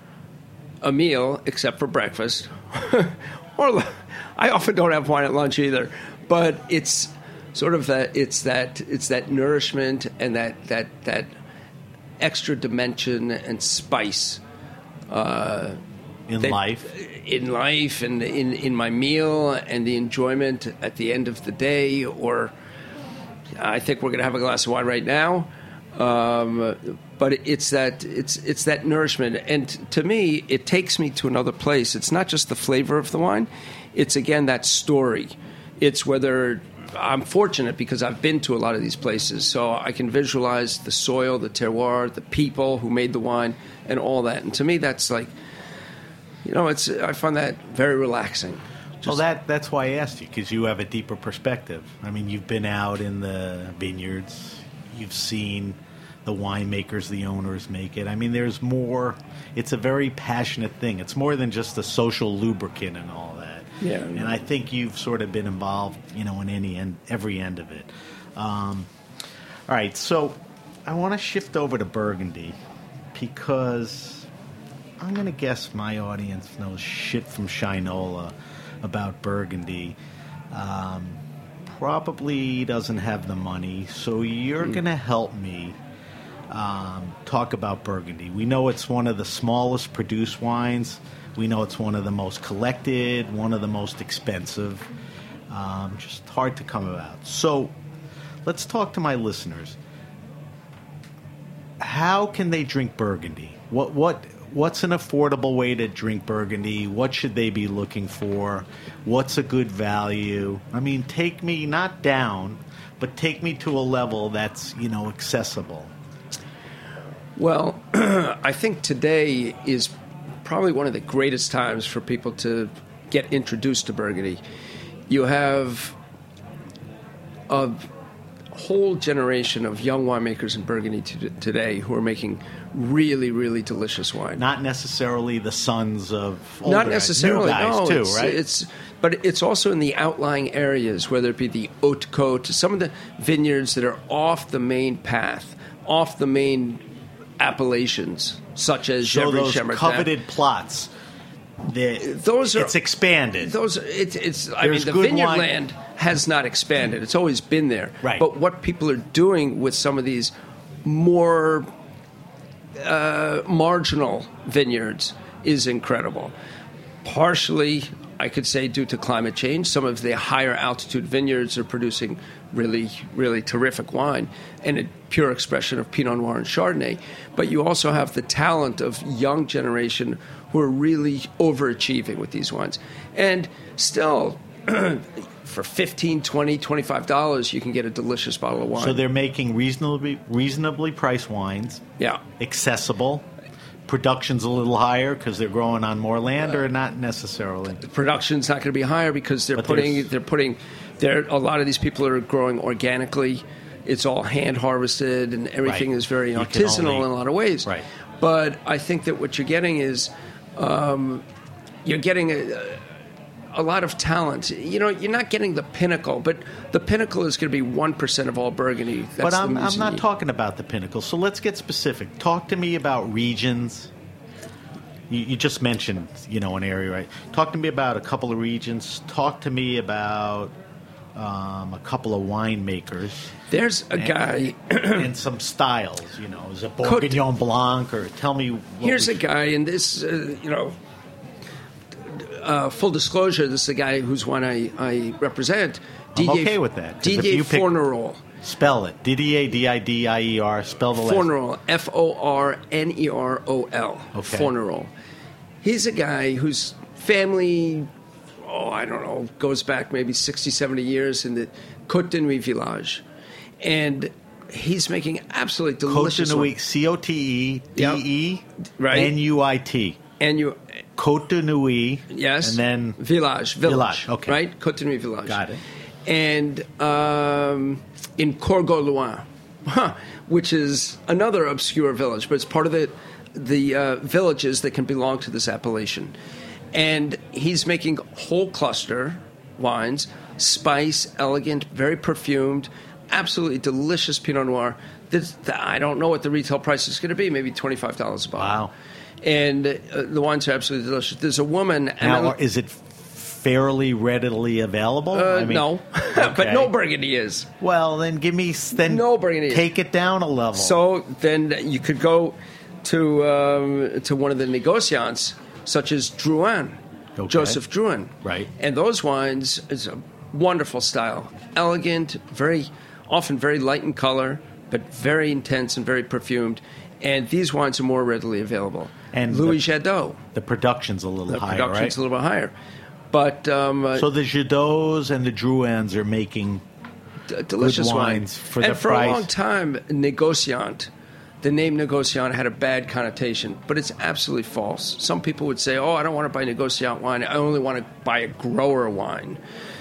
S4: a meal except for breakfast, or I often don't have wine at lunch either. But it's sort of that it's that it's that nourishment and that that that extra dimension and spice uh,
S3: in
S4: that,
S3: life,
S4: in life, and in in my meal, and the enjoyment at the end of the day. Or I think we're going to have a glass of wine right now. Um, but it's that it's it's that nourishment, and to me, it takes me to another place. It's not just the flavor of the wine; it's again that story. It's whether I'm fortunate because I've been to a lot of these places, so I can visualize the soil, the terroir, the people who made the wine, and all that. And to me, that's like, you know, it's I find that very relaxing. Just,
S3: well, that that's why I asked you, because you have a deeper perspective. I mean, you've been out in the vineyards. You've seen the winemakers, the owners make it. I mean, there's more. It's a very passionate thing. It's more than just a social lubricant and all that.
S4: Yeah.
S3: And I think you've sort of been involved, you know, in any end, every end of it. Um, all right, so I want to shift over to Burgundy because I'm going to guess my audience knows shit from Shinola about Burgundy. Um, probably doesn't have the money, so you're mm. going to help me um, talk about Burgundy. We know it's one of the smallest produced wines. We know it's one of the most collected, one of the most expensive. Um, just hard to come about. So let's talk to my listeners. How can they drink Burgundy? What what what's an affordable way to drink Burgundy? What should they be looking for? What's a good value? I mean, take me not down, but take me to a level that's, you know, accessible.
S4: Well, I think today is probably one of the greatest times for people to get introduced to Burgundy. You have a whole generation of young winemakers in Burgundy t- today who are making really, really delicious wine.
S3: Not necessarily the sons of older
S4: Not necessarily,
S3: guys, new guys
S4: no.
S3: too,
S4: it's,
S3: right?
S4: It's, but it's also in the outlying areas, whether it be the Haute Côte, some of the vineyards that are off the main path, off the main appellations, such as
S3: so
S4: Gevrey
S3: those
S4: Chambertin.
S3: coveted plots. The,
S4: Those are,
S3: it's expanded.
S4: Those it, it's. I
S3: There's
S4: mean, the
S3: good
S4: vineyard
S3: wine.
S4: land has not expanded. It's always been there.
S3: Right.
S4: But what people are doing with some of these more uh, marginal vineyards is incredible. Partially, I could say, due to climate change, some of the higher altitude vineyards are producing really, really terrific wine and a pure expression of Pinot Noir and Chardonnay. But you also have the talent of young generation who are really overachieving with these wines. And still, for fifteen, twenty, twenty-five dollars, you can get a delicious bottle of wine.
S3: So they're making reasonably reasonably priced wines.
S4: Yeah.
S3: Accessible. Production's a little higher because they're growing on more land, or not necessarily.
S4: Production's not going to be higher because they're
S3: But
S4: putting
S3: there's-
S4: they're putting there a lot of these people are growing organically. It's all hand harvested and everything
S3: Right.
S4: is very
S3: You can
S4: artisanal
S3: only-
S4: in a lot of ways.
S3: Right.
S4: But I think that what you're getting is um, you're getting a, a lot of talent. You know, you're not getting the pinnacle, but the pinnacle is going to be one percent of all Burgundy. That's
S3: But
S4: the
S3: I'm, I'm
S4: Musigny.
S3: not talking about the pinnacle. So let's get specific. Talk to me about regions. You, you just mentioned, you know, an area, right? Talk to me about a couple of regions. Talk to me about um, a couple of winemakers.
S4: There's a guy.
S3: And some styles, you know. Is it Bourguignon Blanc, or tell me what
S4: Here's
S3: we
S4: a guy, and this, uh, you know, uh, full disclosure, this is the guy whose one I, I represent.
S3: I'm okay with that, 'cause if
S4: Didier
S3: you pick-
S4: Fornerol.
S3: Spell it. Didier, D I D I E R. Spell the last.
S4: Fornerol, F O R N E R O L.
S3: Okay.
S4: Fornerol. He's a guy whose family, oh, I don't know, goes back maybe sixty, seventy years in the Côte de Nuit village. And he's making absolutely
S3: Côte
S4: delicious
S3: de Nuit. C O T E D E
S4: Right.
S3: N U I T.
S4: And you,
S3: Côte de Nuit.
S4: yes.
S3: And then
S4: Village. Village.
S3: Village, okay.
S4: Right? Côte de Nuit village.
S3: Got it.
S4: And um, in Corgau-Loin, huh, which is another obscure village, but it's part of the the uh, villages that can belong to this appellation. And he's making whole cluster wines, spice, elegant, very perfumed, absolutely delicious Pinot Noir. This, I don't know what the retail price is going to be, maybe twenty-five dollars a bottle.
S3: Wow.
S4: And uh, the wines are absolutely delicious. There's a woman...
S3: Now,
S4: Emily-
S3: is it fairly readily available?
S4: Uh,
S3: I mean-
S4: no, but
S3: Okay.
S4: no Burgundy is.
S3: Well, then give me then
S4: No Burgundy.
S3: Take it down a level.
S4: So then you could go to um, to one of the negociants, such as Drouin,
S3: Okay.
S4: Joseph Drouin.
S3: Right.
S4: And those wines is a wonderful style, elegant, very often very light in color, but very intense and very perfumed. And these wines are more readily available.
S3: And
S4: Louis
S3: the-
S4: Jadot,
S3: the production's a little
S4: the
S3: higher,
S4: production's
S3: right?
S4: a little bit higher. But um, uh,
S3: So the Jadots and the Drouins are making
S4: d- delicious
S3: good
S4: wine.
S3: wines for
S4: and
S3: the
S4: for
S3: price.
S4: a long time, negociant, the name negociant had a bad connotation, but it's absolutely false. Some people would say, "Oh, I don't want to buy negociant wine. I only want to buy a grower wine."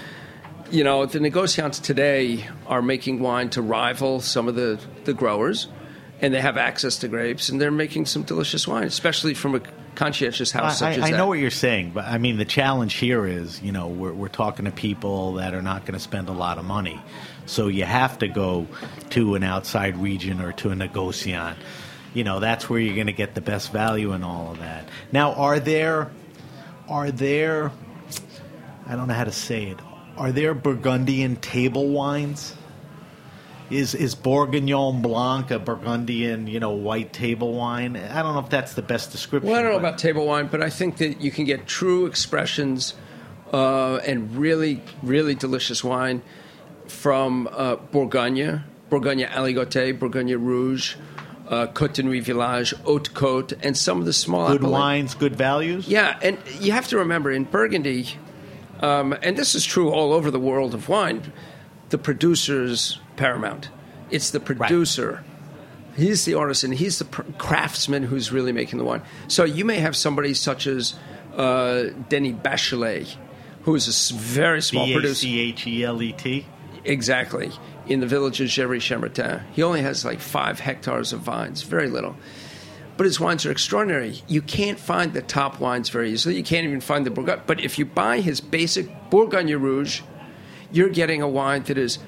S4: You know, the negociants today are making wine to rival some of the, the growers, and they have access to grapes, and they're making some delicious wine, especially from a conscientious house
S3: I,
S4: such as
S3: I
S4: that.
S3: know what you're saying, but I mean the challenge here is, you know, we're we're talking to people that are not going to spend a lot of money, so you have to go to an outside region or to a negociant. You know, that's where you're going to get the best value in all of that. Now, are there, are there, I don't know how to say it, are there Burgundian table wines? Is is Bourguignon Blanc a Burgundian, you know, white table wine? I don't know if that's the best description.
S4: Well, I don't know
S3: but-
S4: about table wine, but I think that you can get true expressions uh, and really, really delicious wine from uh, Bourgogne, Bourgogne Aligoté, Bourgogne Rouge, uh, Côte de Nuit Village, Haute Côte, and some of the small
S3: Good
S4: appellate-
S3: wines, good values?
S4: Yeah, and you have to remember, in Burgundy, um, and this is true all over the world of wine, the producer's paramount. It's the producer. He's the artisan. He's the pr- craftsman who's really making the wine. So you may have somebody such as uh, Denis Bachelet, who is a s- very small
S3: B A
S4: producer.
S3: C H E L E T?
S4: Exactly. In the village of Géry-Chambertin. He only has like five hectares of vines, very little. But his wines are extraordinary. You can't find the top wines very easily. You can't even find the Bourgogne. But if you buy his basic Bourgogne Rouge, you're getting a wine that is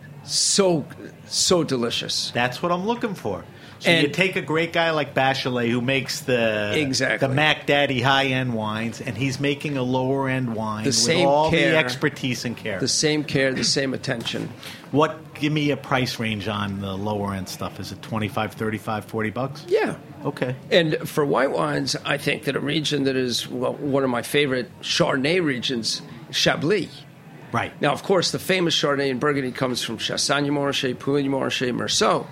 S4: so, so delicious.
S3: That's what I'm looking for. So
S4: And-
S3: you take a great guy like Bachelet who makes the
S4: Exactly.
S3: the Mac Daddy high-end wines, and he's making a lower-end wine
S4: The
S3: with
S4: same
S3: all
S4: care.
S3: the expertise and care.
S4: The same care, the same attention.
S3: What, give me a price range on the lower-end stuff. Is it twenty-five, thirty-five, forty bucks?
S4: Yeah.
S3: Okay.
S4: And for white wines, I think that a region that is well, one of my favorite Chardonnay regions, Chablis.
S3: Right.
S4: Now, of course, the famous Chardonnay in Burgundy comes from Chassagne-Montrachet, Pouilly-Montrachet, Meursault,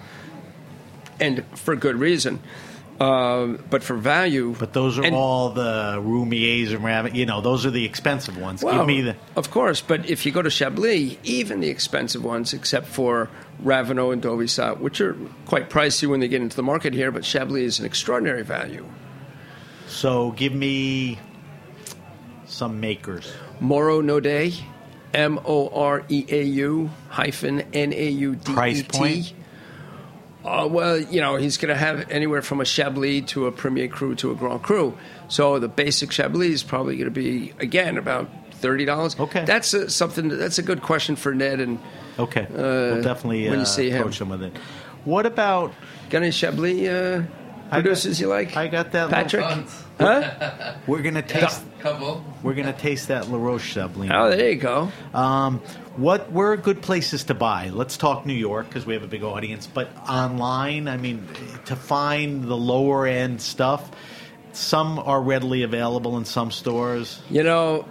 S4: and for good reason. Um, but for value...
S3: But those are
S4: and-
S3: all the Roumiers and Rabbit. You know, those are the expensive ones.
S4: Well,
S3: Give me the...
S4: Of course, but if you go to Chablis, even the expensive ones, except for Ravenot and Dauvissat, which are quite pricey when they get into the market here, but Chablis is an extraordinary value.
S3: So give me some makers.
S4: Moreau Naudet, M O R E A U hyphen N A U D E T.
S3: Price point?
S4: Uh, well, you know, he's going to have anywhere from a Chablis to a Premier Cru to a Grand Cru. So the basic Chablis is probably going to be, again, about thirty dollars.
S3: Okay.
S4: That's a, something, that's a good question for Ned. And
S3: Okay. we'll definitely
S4: when you
S3: uh,
S4: see him.
S3: approach him with it. What about...
S4: got any Chablis uh,
S3: I got-
S4: producers you like?
S3: I got that.
S4: Patrick?
S5: Tons.
S4: Huh?
S3: We're gonna taste.
S5: Couple.
S3: We're gonna taste that La Roche Chablis.
S4: Oh, there you go.
S3: Um, what where are good places to buy? Let's talk New York because we have a big audience. But online, I mean, to find the lower end stuff, some are readily available in some stores.
S4: You know,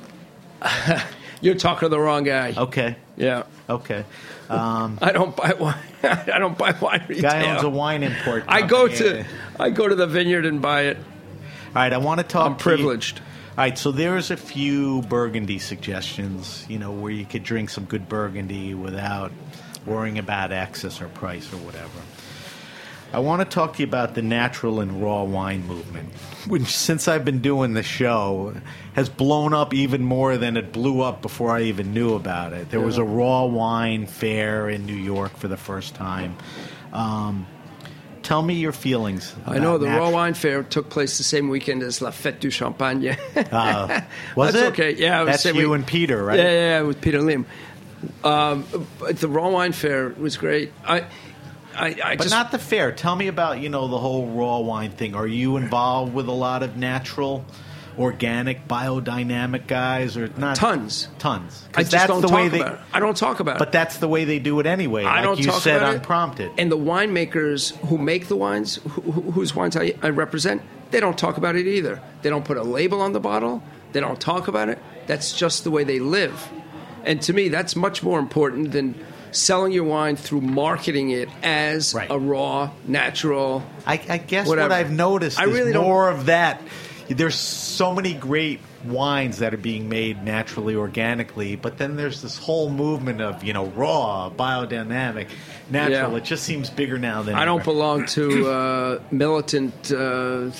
S4: you're talking to the wrong guy.
S3: Okay,
S4: Yeah.
S3: okay. Um,
S4: I don't buy wine. I don't buy wine retail.
S3: guy owns a wine import.
S4: I go
S3: company.
S4: to I go to the vineyard and buy it.
S3: All right, I want to talk.
S4: I'm
S3: to you-
S4: privileged.
S3: All right, so there's a few Burgundy suggestions, you know, where you could drink some good Burgundy without worrying about access or price or whatever. I want to talk to you about the natural and raw wine movement, which since I've been doing the show has blown up even more than it blew up before I even knew about it. There was a raw wine fair in New York for the first time. Um, tell me your feelings.
S4: I know
S3: about
S4: the
S3: natu-
S4: Raw Wine Fair took place the same weekend as La Fête du Champagne.
S3: Uh, was
S4: That's
S3: it?
S4: okay. Yeah, it was the
S3: That's
S4: same
S3: you
S4: week-
S3: and Peter, right?
S4: Yeah, yeah, yeah, with Peter Lim. Um, but the Raw Wine Fair was great. I, I, I
S3: But
S4: just
S3: not the fair. Tell me about, you know, the whole raw wine thing. Are you involved with a lot of natural, organic, biodynamic guys, or not?
S4: Tons.
S3: Tons. 'Cause
S4: I just
S3: that's
S4: don't
S3: the
S4: talk
S3: way they,
S4: about it. I don't talk about it.
S3: But that's the way they do it anyway.
S4: I
S3: like
S4: don't
S3: you
S4: talk
S3: said
S4: about
S3: unprompted.
S4: it. And the winemakers who make the wines, who, who- whose wines I, I represent, they don't talk about it either. They don't put a label on the bottle. They don't talk about it. That's just the way they live. And to me, that's much more important than selling your wine through marketing it as
S3: Right.
S4: a raw, natural.
S3: I, I guess
S4: Whatever.
S3: what I've noticed
S4: I
S3: is
S4: really don't-
S3: more of that. There's so many great wines that are being made naturally, organically, but then there's this whole movement of, you know, raw, biodynamic, natural.
S4: Yeah.
S3: It just seems bigger now than
S4: I don't
S3: ever.
S4: belong to uh, militant uh,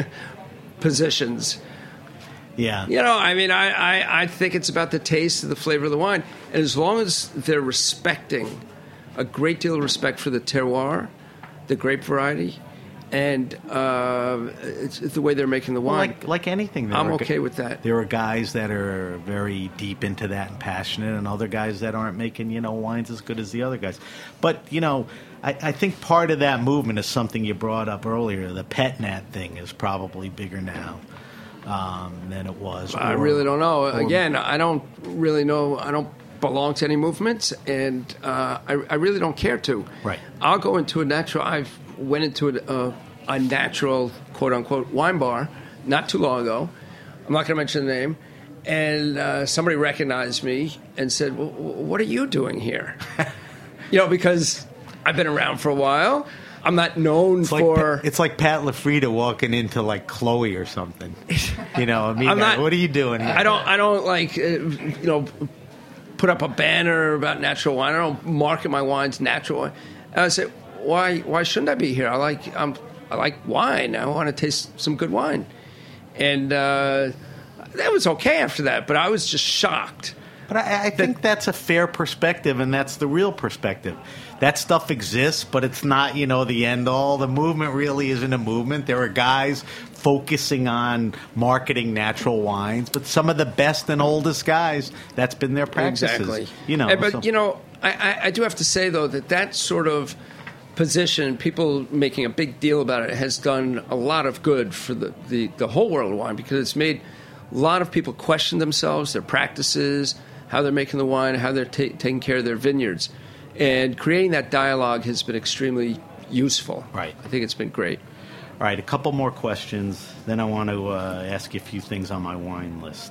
S4: positions.
S3: Yeah.
S4: You know, I mean, I, I, I think it's about the taste and the flavor of the wine. And as long as they're respecting a great deal of respect for the terroir, the grape variety, and uh, it's, it's the way they're making the
S3: Well,
S4: wine.
S3: like like anything, there
S4: I'm
S3: are gu-
S4: okay with that.
S3: There are guys that are very deep into that and passionate, and other guys that aren't making, you know, wines as good as the other guys. But you know, I, I think part of that movement is something you brought up earlier. The pet nat thing is probably bigger now um, than it was.
S4: I
S3: or-
S4: really don't know.
S3: or-
S4: Again, I don't really know. I don't belong to any movements, and uh, I, I really don't care to.
S3: Right.
S4: I'll go into a natural. I went into a, a natural quote unquote wine bar not too long ago. I'm not going to mention the name. And uh, somebody recognized me and said, well, what are you doing here? You know, because I've been around for a while. I'm not known
S3: it's
S4: for...
S3: Like, it's like Pat LaFrieda walking into, like, Chloe or something. You know, I mean,
S4: I'm not,
S3: what are you doing here?
S4: I don't, I don't like, uh, you know, put up a banner about natural wine. I don't market my wines natural wine. And I said, why why shouldn't I be here? I like, I'm, I like wine. I want to taste some good wine. And... Uh, that was okay after that, but I was just shocked.
S3: But I, I think that's a fair perspective, and that's the real perspective. That stuff exists, but it's not, you know, the end all. The movement really isn't a movement. There are guys focusing on marketing natural wines, but some of the best and oldest guys, that's been their practices.
S4: Exactly.
S3: You know,
S4: and, but,
S3: so.
S4: you know, I, I, I do have to say, though, that that sort of position, people making a big deal about it, has done a lot of good for the, the, the whole world of wine, because it's made... a lot of people question themselves, their practices, how they're making the wine, how they're ta- taking care of their vineyards. And creating that dialogue has been extremely useful.
S3: Right.
S4: I think it's been great.
S3: All right, a couple more questions. Then I want to uh, ask you a few things on my wine list.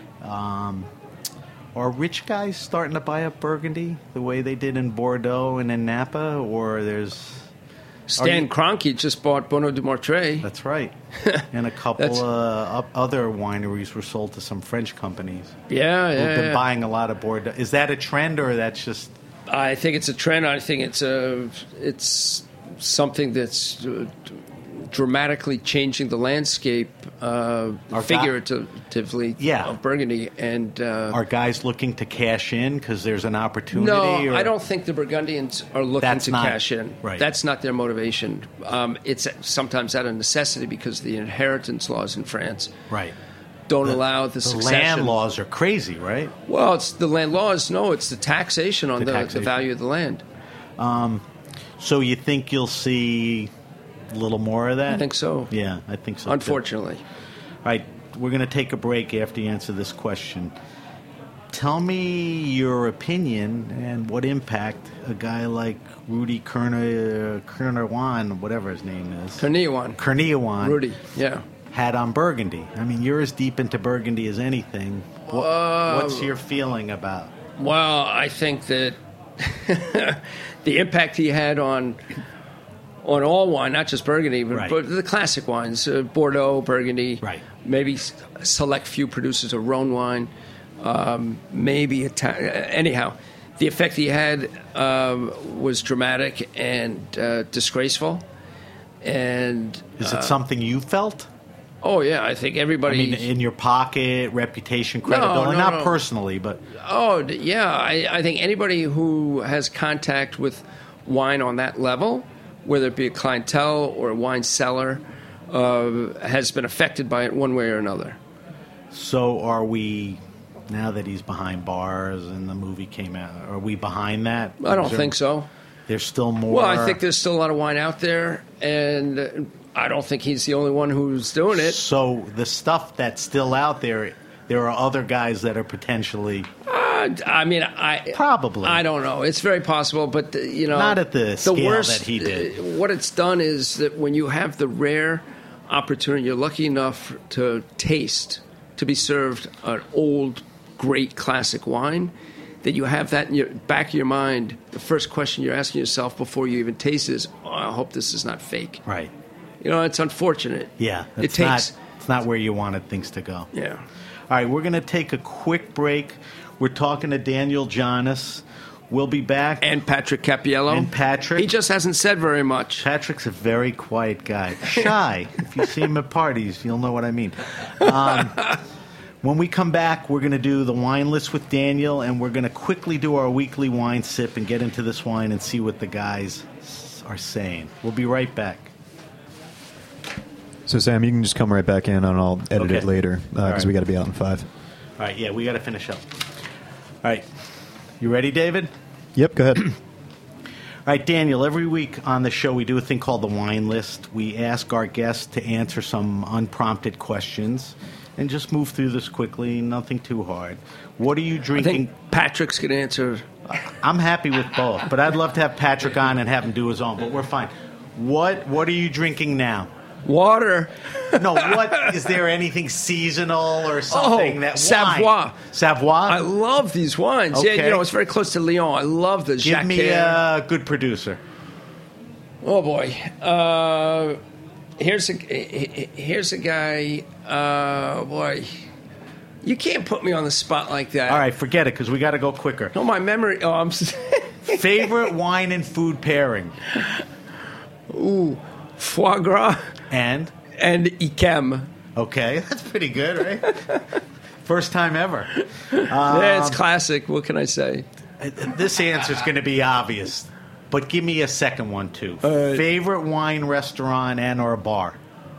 S3: Um, are rich guys starting to buy up Burgundy the way they did in Bordeaux and in Napa? Or there's...
S4: Stan
S3: you,
S4: Kroenke just bought Bonneau de Mortray.
S3: That's right. And a couple uh, other wineries were sold to some French companies.
S4: Yeah, yeah.
S3: Who've been
S4: yeah.
S3: buying a lot of Bordeaux. Is that a trend, or that's just...
S4: I think it's a trend. I think it's a it's something that's uh, dramatically changing the landscape uh, figuratively
S3: yeah.
S4: of Burgundy. And uh,
S3: are guys looking to cash in because there's an opportunity?
S4: No,
S3: or?
S4: I don't think the Burgundians are looking
S3: That's
S4: to
S3: not,
S4: cash in.
S3: Right.
S4: That's not their motivation. Um, it's sometimes out of necessity because the inheritance laws in France
S3: right.
S4: don't
S3: the,
S4: allow the,
S3: the
S4: succession.
S3: land laws are crazy, right?
S4: Well, it's the land laws. No, it's the taxation on
S3: the,
S4: the,
S3: taxation.
S4: the value of the land.
S3: Um, so you think you'll see a little more of that?
S4: I think so.
S3: Yeah, I think so.
S4: Unfortunately.
S3: Too. All right, we're going to take a break after you answer this question. Tell me your opinion and what impact a guy like Rudy Kerner, Kerner-Wan, whatever his name is.
S4: Kerner-Wan.
S3: Kerner-Wan.
S4: Rudy, yeah.
S3: Had on Burgundy. I mean, you're as deep into Burgundy as anything. What,
S4: uh,
S3: what's your feeling about?
S4: Well, I think that the impact he had on on all wine, not just Burgundy, but,
S3: right.
S4: but the classic wines, uh, Bordeaux, Burgundy,
S3: right.
S4: maybe select few producers of Rhone wine, um, maybe Ita- anyhow. The effect he had um, was dramatic and uh, disgraceful. And
S3: is it
S4: uh,
S3: something you felt?
S4: Oh yeah, I think everybody.
S3: I mean, in your pocket, reputation, credibility,
S4: no, no,
S3: not
S4: no.
S3: personally, but
S4: oh yeah, I, I think anybody who has contact with wine on that level, whether it be a clientele or a wine cellar, uh, has been affected by it one way or another.
S3: So, are we? Now that he's behind bars and the movie came out, are we behind that?
S4: I don't
S3: there,
S4: think so.
S3: There's still more.
S4: Well, I think there's still a lot of wine out there, and I don't think he's the only one who's doing it.
S3: So the stuff that's still out there, there are other guys that are potentially.
S4: Uh, I mean, I
S3: probably.
S4: I don't know. It's very possible, but you know,
S3: not at the,
S4: the
S3: scale
S4: worst,
S3: that he did.
S4: Uh, what it's done is that when you have the rare opportunity, you're lucky enough to taste, to be served an old, great classic wine, that you have that in your back of your mind. The first question you're asking yourself before you even taste is, oh, I hope this is not fake.
S3: Right.
S4: You know, it's unfortunate.
S3: Yeah.
S4: It
S3: It's
S4: takes.
S3: not, it's not where you wanted things to go.
S4: Yeah.
S3: All right, we're going to take a quick break. We're talking to Daniel Jonas. We'll be back.
S4: And Patrick Cappiello.
S3: And Patrick.
S4: He just hasn't said very much.
S3: Patrick's a very quiet guy. Shy. If you see him at parties, you'll know what I mean. Um, when we come back, we're going to do the wine list with Daniel, and we're going to quickly do our weekly wine sip and get into this wine and see what the guys are saying. We'll be right back.
S7: So, Sam, you can just come right back in, and I'll edit
S3: Okay.
S7: it later because uh,
S3: right.
S7: we got to be out in five.
S3: All right, yeah, we got to finish up. All right. You ready, David?
S7: Yep, go ahead.
S3: All right, Daniel, every week on the show we do a thing called the wine list. We ask our guests to answer some unprompted questions, and just move through this quickly. Nothing too hard. What are you
S4: I
S3: drinking?
S4: think Patrick's going to answer.
S3: I'm happy with both, but I'd love to have Patrick on and have him do his own. But we're fine. What What are you drinking now?
S4: Water.
S3: No, what is there anything seasonal or something
S4: Oh,
S3: that
S4: Savoy.
S3: wine? Savoy.
S4: I love these wines. Yeah,
S3: Okay.
S4: you know, it's very close to Lyon. I love the
S3: Give
S4: Jacquet.
S3: me a good producer.
S4: Oh boy. Uh, here's a here's a guy. Uh, boy, you can't put me on the spot like that.
S3: All right, forget it because we got to go quicker.
S4: No, my memory. Oh, I'm.
S3: Favorite wine and food pairing?
S4: Ooh, foie gras
S3: And
S4: and Yquem.
S3: okay, that's pretty good, right? First time ever.
S4: yeah, it's
S3: Um,
S4: classic. What can I say?
S3: This answer is going to be obvious, but give me a second one too.
S4: right.
S3: Favorite wine restaurant and or bar?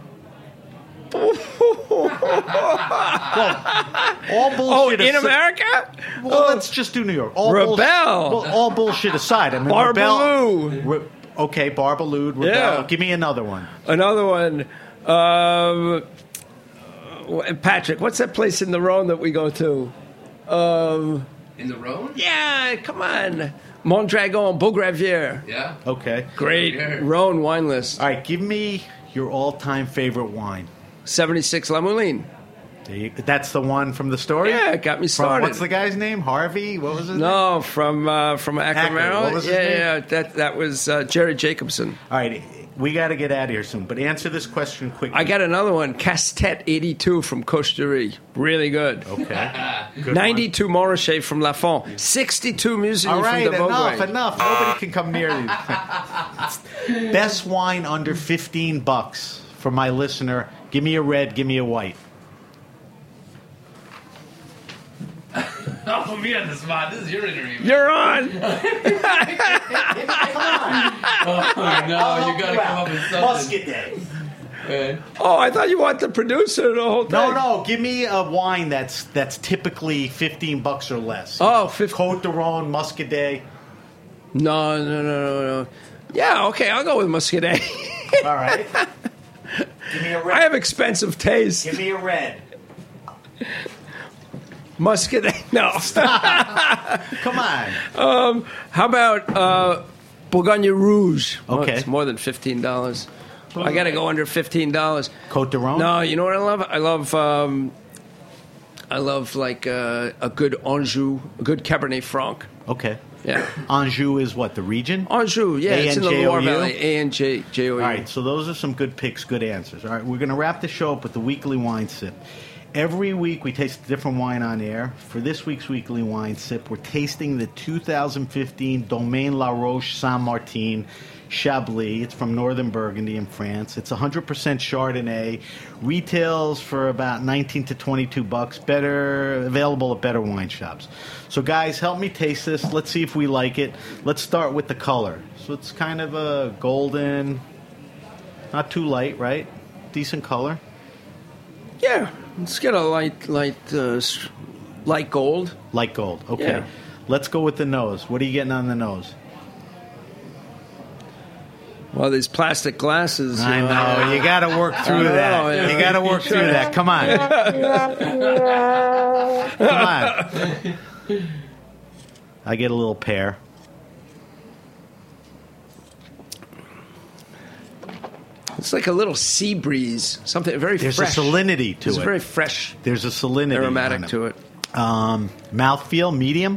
S3: well, all
S4: Oh,
S3: bullshit.
S4: in
S3: aside-
S4: America?
S3: Well, let's just do New York. All
S4: Rebel.
S3: bullshit- well, all bullshit aside. I mean,
S4: Barbaloo.
S3: Rebel, Re, okay, Barbaloo. Rebel.
S4: Yeah.
S3: Give me another one.
S4: Another one. Um, Patrick, what's that place in the Rhone that we go to? Um,
S5: In the Rhone?
S4: yeah, come on. Mondragon, Beaugravier.
S5: Yeah.
S3: Okay.
S4: Great
S5: Yeah.
S4: Rhone wine list.
S3: All right, give me your all-time favorite wine.
S4: seventy-six La Mouline.
S3: There you- That's the one from the story.
S4: Yeah, it got me
S3: From,
S4: started.
S3: what's the guy's name? Harvey. What was his name?
S4: No, from uh, from
S3: Acker.
S4: Acamaro.
S3: What was his
S4: yeah,
S3: name?
S4: yeah, that that was uh, Jerry Jacobson.
S3: All right, we got to get out of here soon. But answer this question quickly.
S4: I got another one, Castet eighty-two from Cocherie. Really good.
S3: Okay. Good
S4: ninety-two Montrachet from Lafont. sixty-two Musigny
S3: one. All right,
S4: from the
S3: enough,
S4: Vaugouin.
S3: enough. Nobody can come near you. Best wine under fifteen bucks for my listener. Give me a red. Give me a white.
S5: Oh, me on the spot. This is your interview.
S4: You're on.
S5: Oh, no, you got to come up with something.
S3: Muscadet.
S5: Okay.
S4: Oh, I thought you want the producer the whole thing.
S3: No, no. Give me a wine that's that's typically fifteen bucks or less.
S4: Oh, fifty.
S3: Côte d'Aron, Muscadet.
S4: No, no, no, no, no. Yeah, okay, I'll go with Muscadet.
S3: All right. Give me a red.
S4: I have expensive taste.
S3: Give me a red.
S4: Muscadet, no.
S3: Come on.
S4: um, how about uh, Bourgogne Rouge? Oh,
S3: Okay.
S4: it's more than fifteen dollars. I got to go under fifteen dollars.
S3: Côte d'Aron.
S4: No, you know what I love? I love, um, I love like uh, a good Anjou, a good Cabernet Franc.
S3: Okay.
S4: Yeah,
S3: Anjou is what, the region?
S4: Anjou. Yeah, it's in the
S3: A N J O U?
S4: Loire Valley. A N J J O U.
S3: All right, so those are some good picks, good answers. All right, we're going to wrap the show up with the weekly wine sip. Every week we taste a different wine on air. For this week's weekly wine sip, we're tasting the two thousand fifteen Domaine La Roche Saint Martin Chablis. It's from Northern Burgundy in France. It's one hundred percent Chardonnay. Retails for about nineteen to twenty-two bucks. Better available at better wine shops. So guys, help me taste this. Let's see if we like it. Let's start with the color. So it's kind of a golden, not too light, right? Decent color.
S4: Yeah, let's get a light, light, uh, s- light gold.
S3: Light gold. Okay.
S4: Yeah.
S3: Let's go with the nose. What are you getting on the nose?
S4: Well, these plastic glasses.
S3: I
S4: you
S3: know. You got to work through
S4: I know,
S3: that.
S4: yeah.
S3: You got to work through that. Come on. Come on. I get a little pear.
S4: It's like a little sea breeze, something very
S3: There's
S4: fresh.
S3: a salinity to
S4: It's
S3: it.
S4: very fresh,
S3: There's a salinity
S4: aromatic
S3: on it.
S4: to it.
S3: Um, mouthfeel, medium?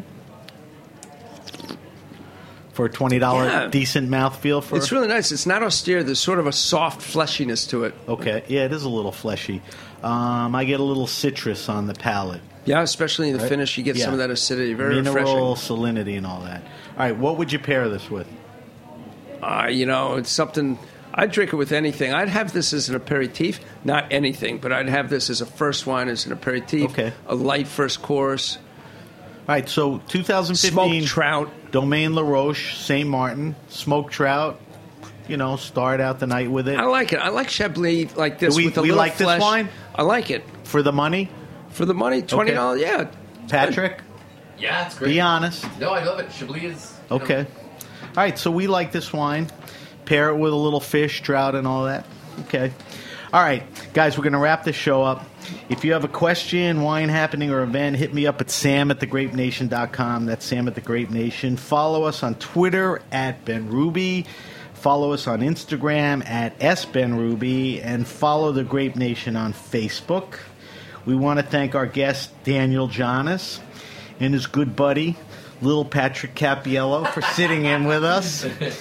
S3: For a twenty dollars
S4: Yeah.
S3: decent mouthfeel for
S4: It's really nice. It's not austere. There's sort of a soft fleshiness to it.
S3: Okay, yeah, it is a little fleshy. Um, I get a little citrus on the palate.
S4: Yeah, especially in the
S3: Right?
S4: finish, you get
S3: Yeah.
S4: some of that acidity. Very
S3: Mineral,
S4: refreshing.
S3: salinity, and all that. All right, what would you pair this with?
S4: Uh, you know, it's something. I'd drink it with anything. I'd have this as an aperitif, not anything, but I'd have this as a first wine, as an aperitif.
S3: Okay.
S4: A light first course.
S3: All right, so two thousand fifteen
S4: Smoked trout.
S3: Domaine La Roche, Saint Martin, smoked trout. You know, start out the night with it
S4: I like it. I like Chablis like this
S3: Do we-
S4: with a
S3: we
S4: little
S3: like this
S4: flesh.
S3: wine?
S4: I like it
S3: for the money.
S4: for the money. Twenty dollars. Yeah.
S3: Patrick,
S5: Yeah, it's great.
S3: be honest.
S5: No, I love it. Chablis is... you know,
S3: Okay. All right, so we like this wine. Pair it with a little fish, trout, and all that. Okay. All right, guys, we're going to wrap this show up. If you have a question, wine happening, or event, hit me up at sam at the grape nation dot com. That's Sam at the Grape Nation. Follow us on Twitter at Ben Ruby. Follow us on Instagram at S Ben Ruby. And follow the Grape Nation on Facebook. We want to thank our guest, Daniel Jonas, and his good buddy, little Patrick Cappiello, for sitting in with us.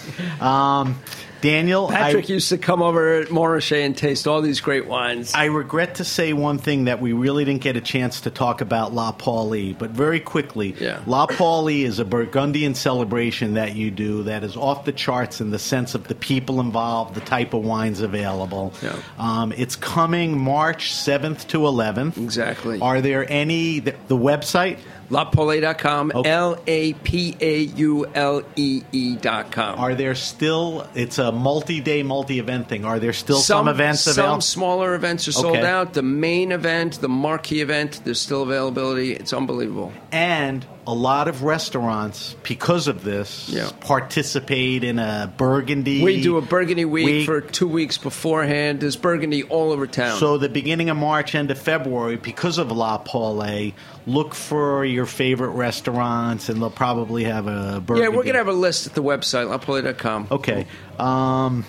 S3: Um, Daniel,
S4: Patrick
S3: I,
S4: used to come over at Morrissey and taste all these great wines.
S3: I regret to say one thing that we really didn't get a chance to talk about La Paulie, but very quickly,
S4: Yeah.
S3: La Paulie is a Burgundian celebration that you do that is off the charts in the sense of the people involved, the type of wines available.
S4: Yeah.
S3: Um, it's coming March seventh to eleventh.
S4: Exactly.
S3: Are there any, the, the website?
S4: La Paulie dot com,
S3: Okay.
S4: L A P A U L E E dot com.
S3: Are there still, it's a multi-day, multi-event thing. Are there still some, events
S4: Some
S3: available?
S4: smaller events are sold
S3: Okay.
S4: out. The main event, the marquee event, there's still availability. It's unbelievable.
S3: And a lot of restaurants, because of this,
S4: Yeah.
S3: participate in a Burgundy.
S4: We do a Burgundy week,
S3: week.
S4: for two weeks beforehand. There's Burgundy all over town.
S3: So the beginning of March, end of February, because of La Paulie, look for your favorite restaurants, and they'll probably have a Burgundy.
S4: yeah, we're going to have a list at the website, La Paulie dot com.
S3: Okay. Um,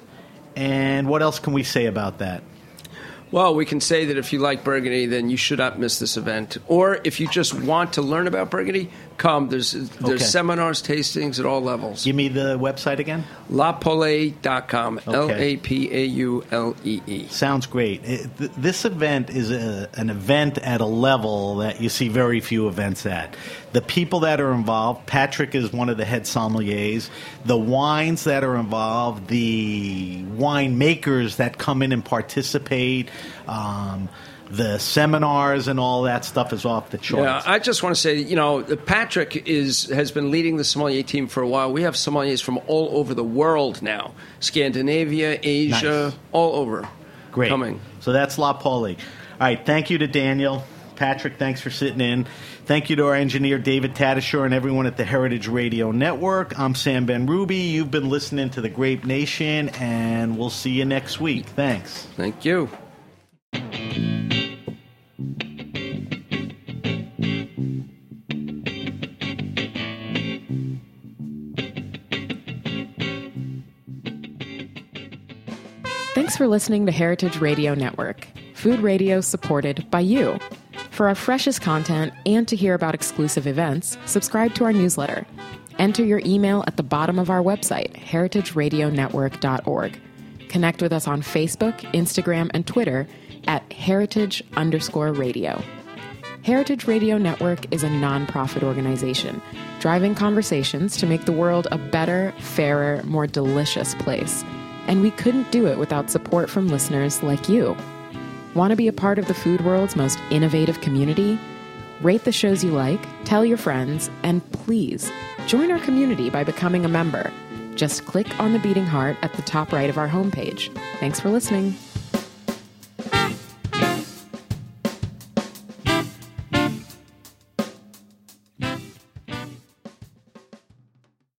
S3: and what else can we say about that?
S4: Well, we can say that if you like Burgundy, then you should not miss this event. Or if you just want to learn about Burgundy, come. There's there's
S3: Okay.
S4: seminars, tastings at all levels.
S3: Give me the website again.
S4: La Paulie dot com,
S3: Okay.
S4: L A P A U L E E.
S3: Sounds great. It, th- this event is a, an event at a level that you see very few events at. The people that are involved, Patrick is one of the head sommeliers. The wines that are involved, the wine makers that come in and participate, um, the seminars and all that stuff is off the charts.
S4: Yeah, I just want to say, you know, Patrick is has been leading the sommelier team for a while. We have sommeliers from all over the world now, Scandinavia, Asia,
S3: Nice.
S4: all over.
S3: Great.
S4: Coming.
S3: So that's La Paulie. All right, thank you to Daniel. Patrick, thanks for sitting in. Thank you to our engineer, David Tadashore, and everyone at the Heritage Radio Network. I'm Sam Ben Ruby. You've been listening to The Grape Nation, and we'll see you next week. Thanks.
S4: Thank you.
S2: Thanks for listening to Heritage Radio Network, food radio supported by you. For our freshest content and to hear about exclusive events, subscribe to our newsletter. Enter your email at the bottom of our website, heritage radio network dot org. Connect with us on Facebook, Instagram, and Twitter at heritage underscore radio. Heritage Radio Network is a nonprofit organization driving conversations to make the world a better, fairer, more delicious place. And we couldn't do it without support from listeners like you. Want to be a part of the food world's most innovative community? Rate the shows you like, tell your friends, and please join our community by becoming a member. Just click on the beating heart at the top right of our homepage. Thanks for listening.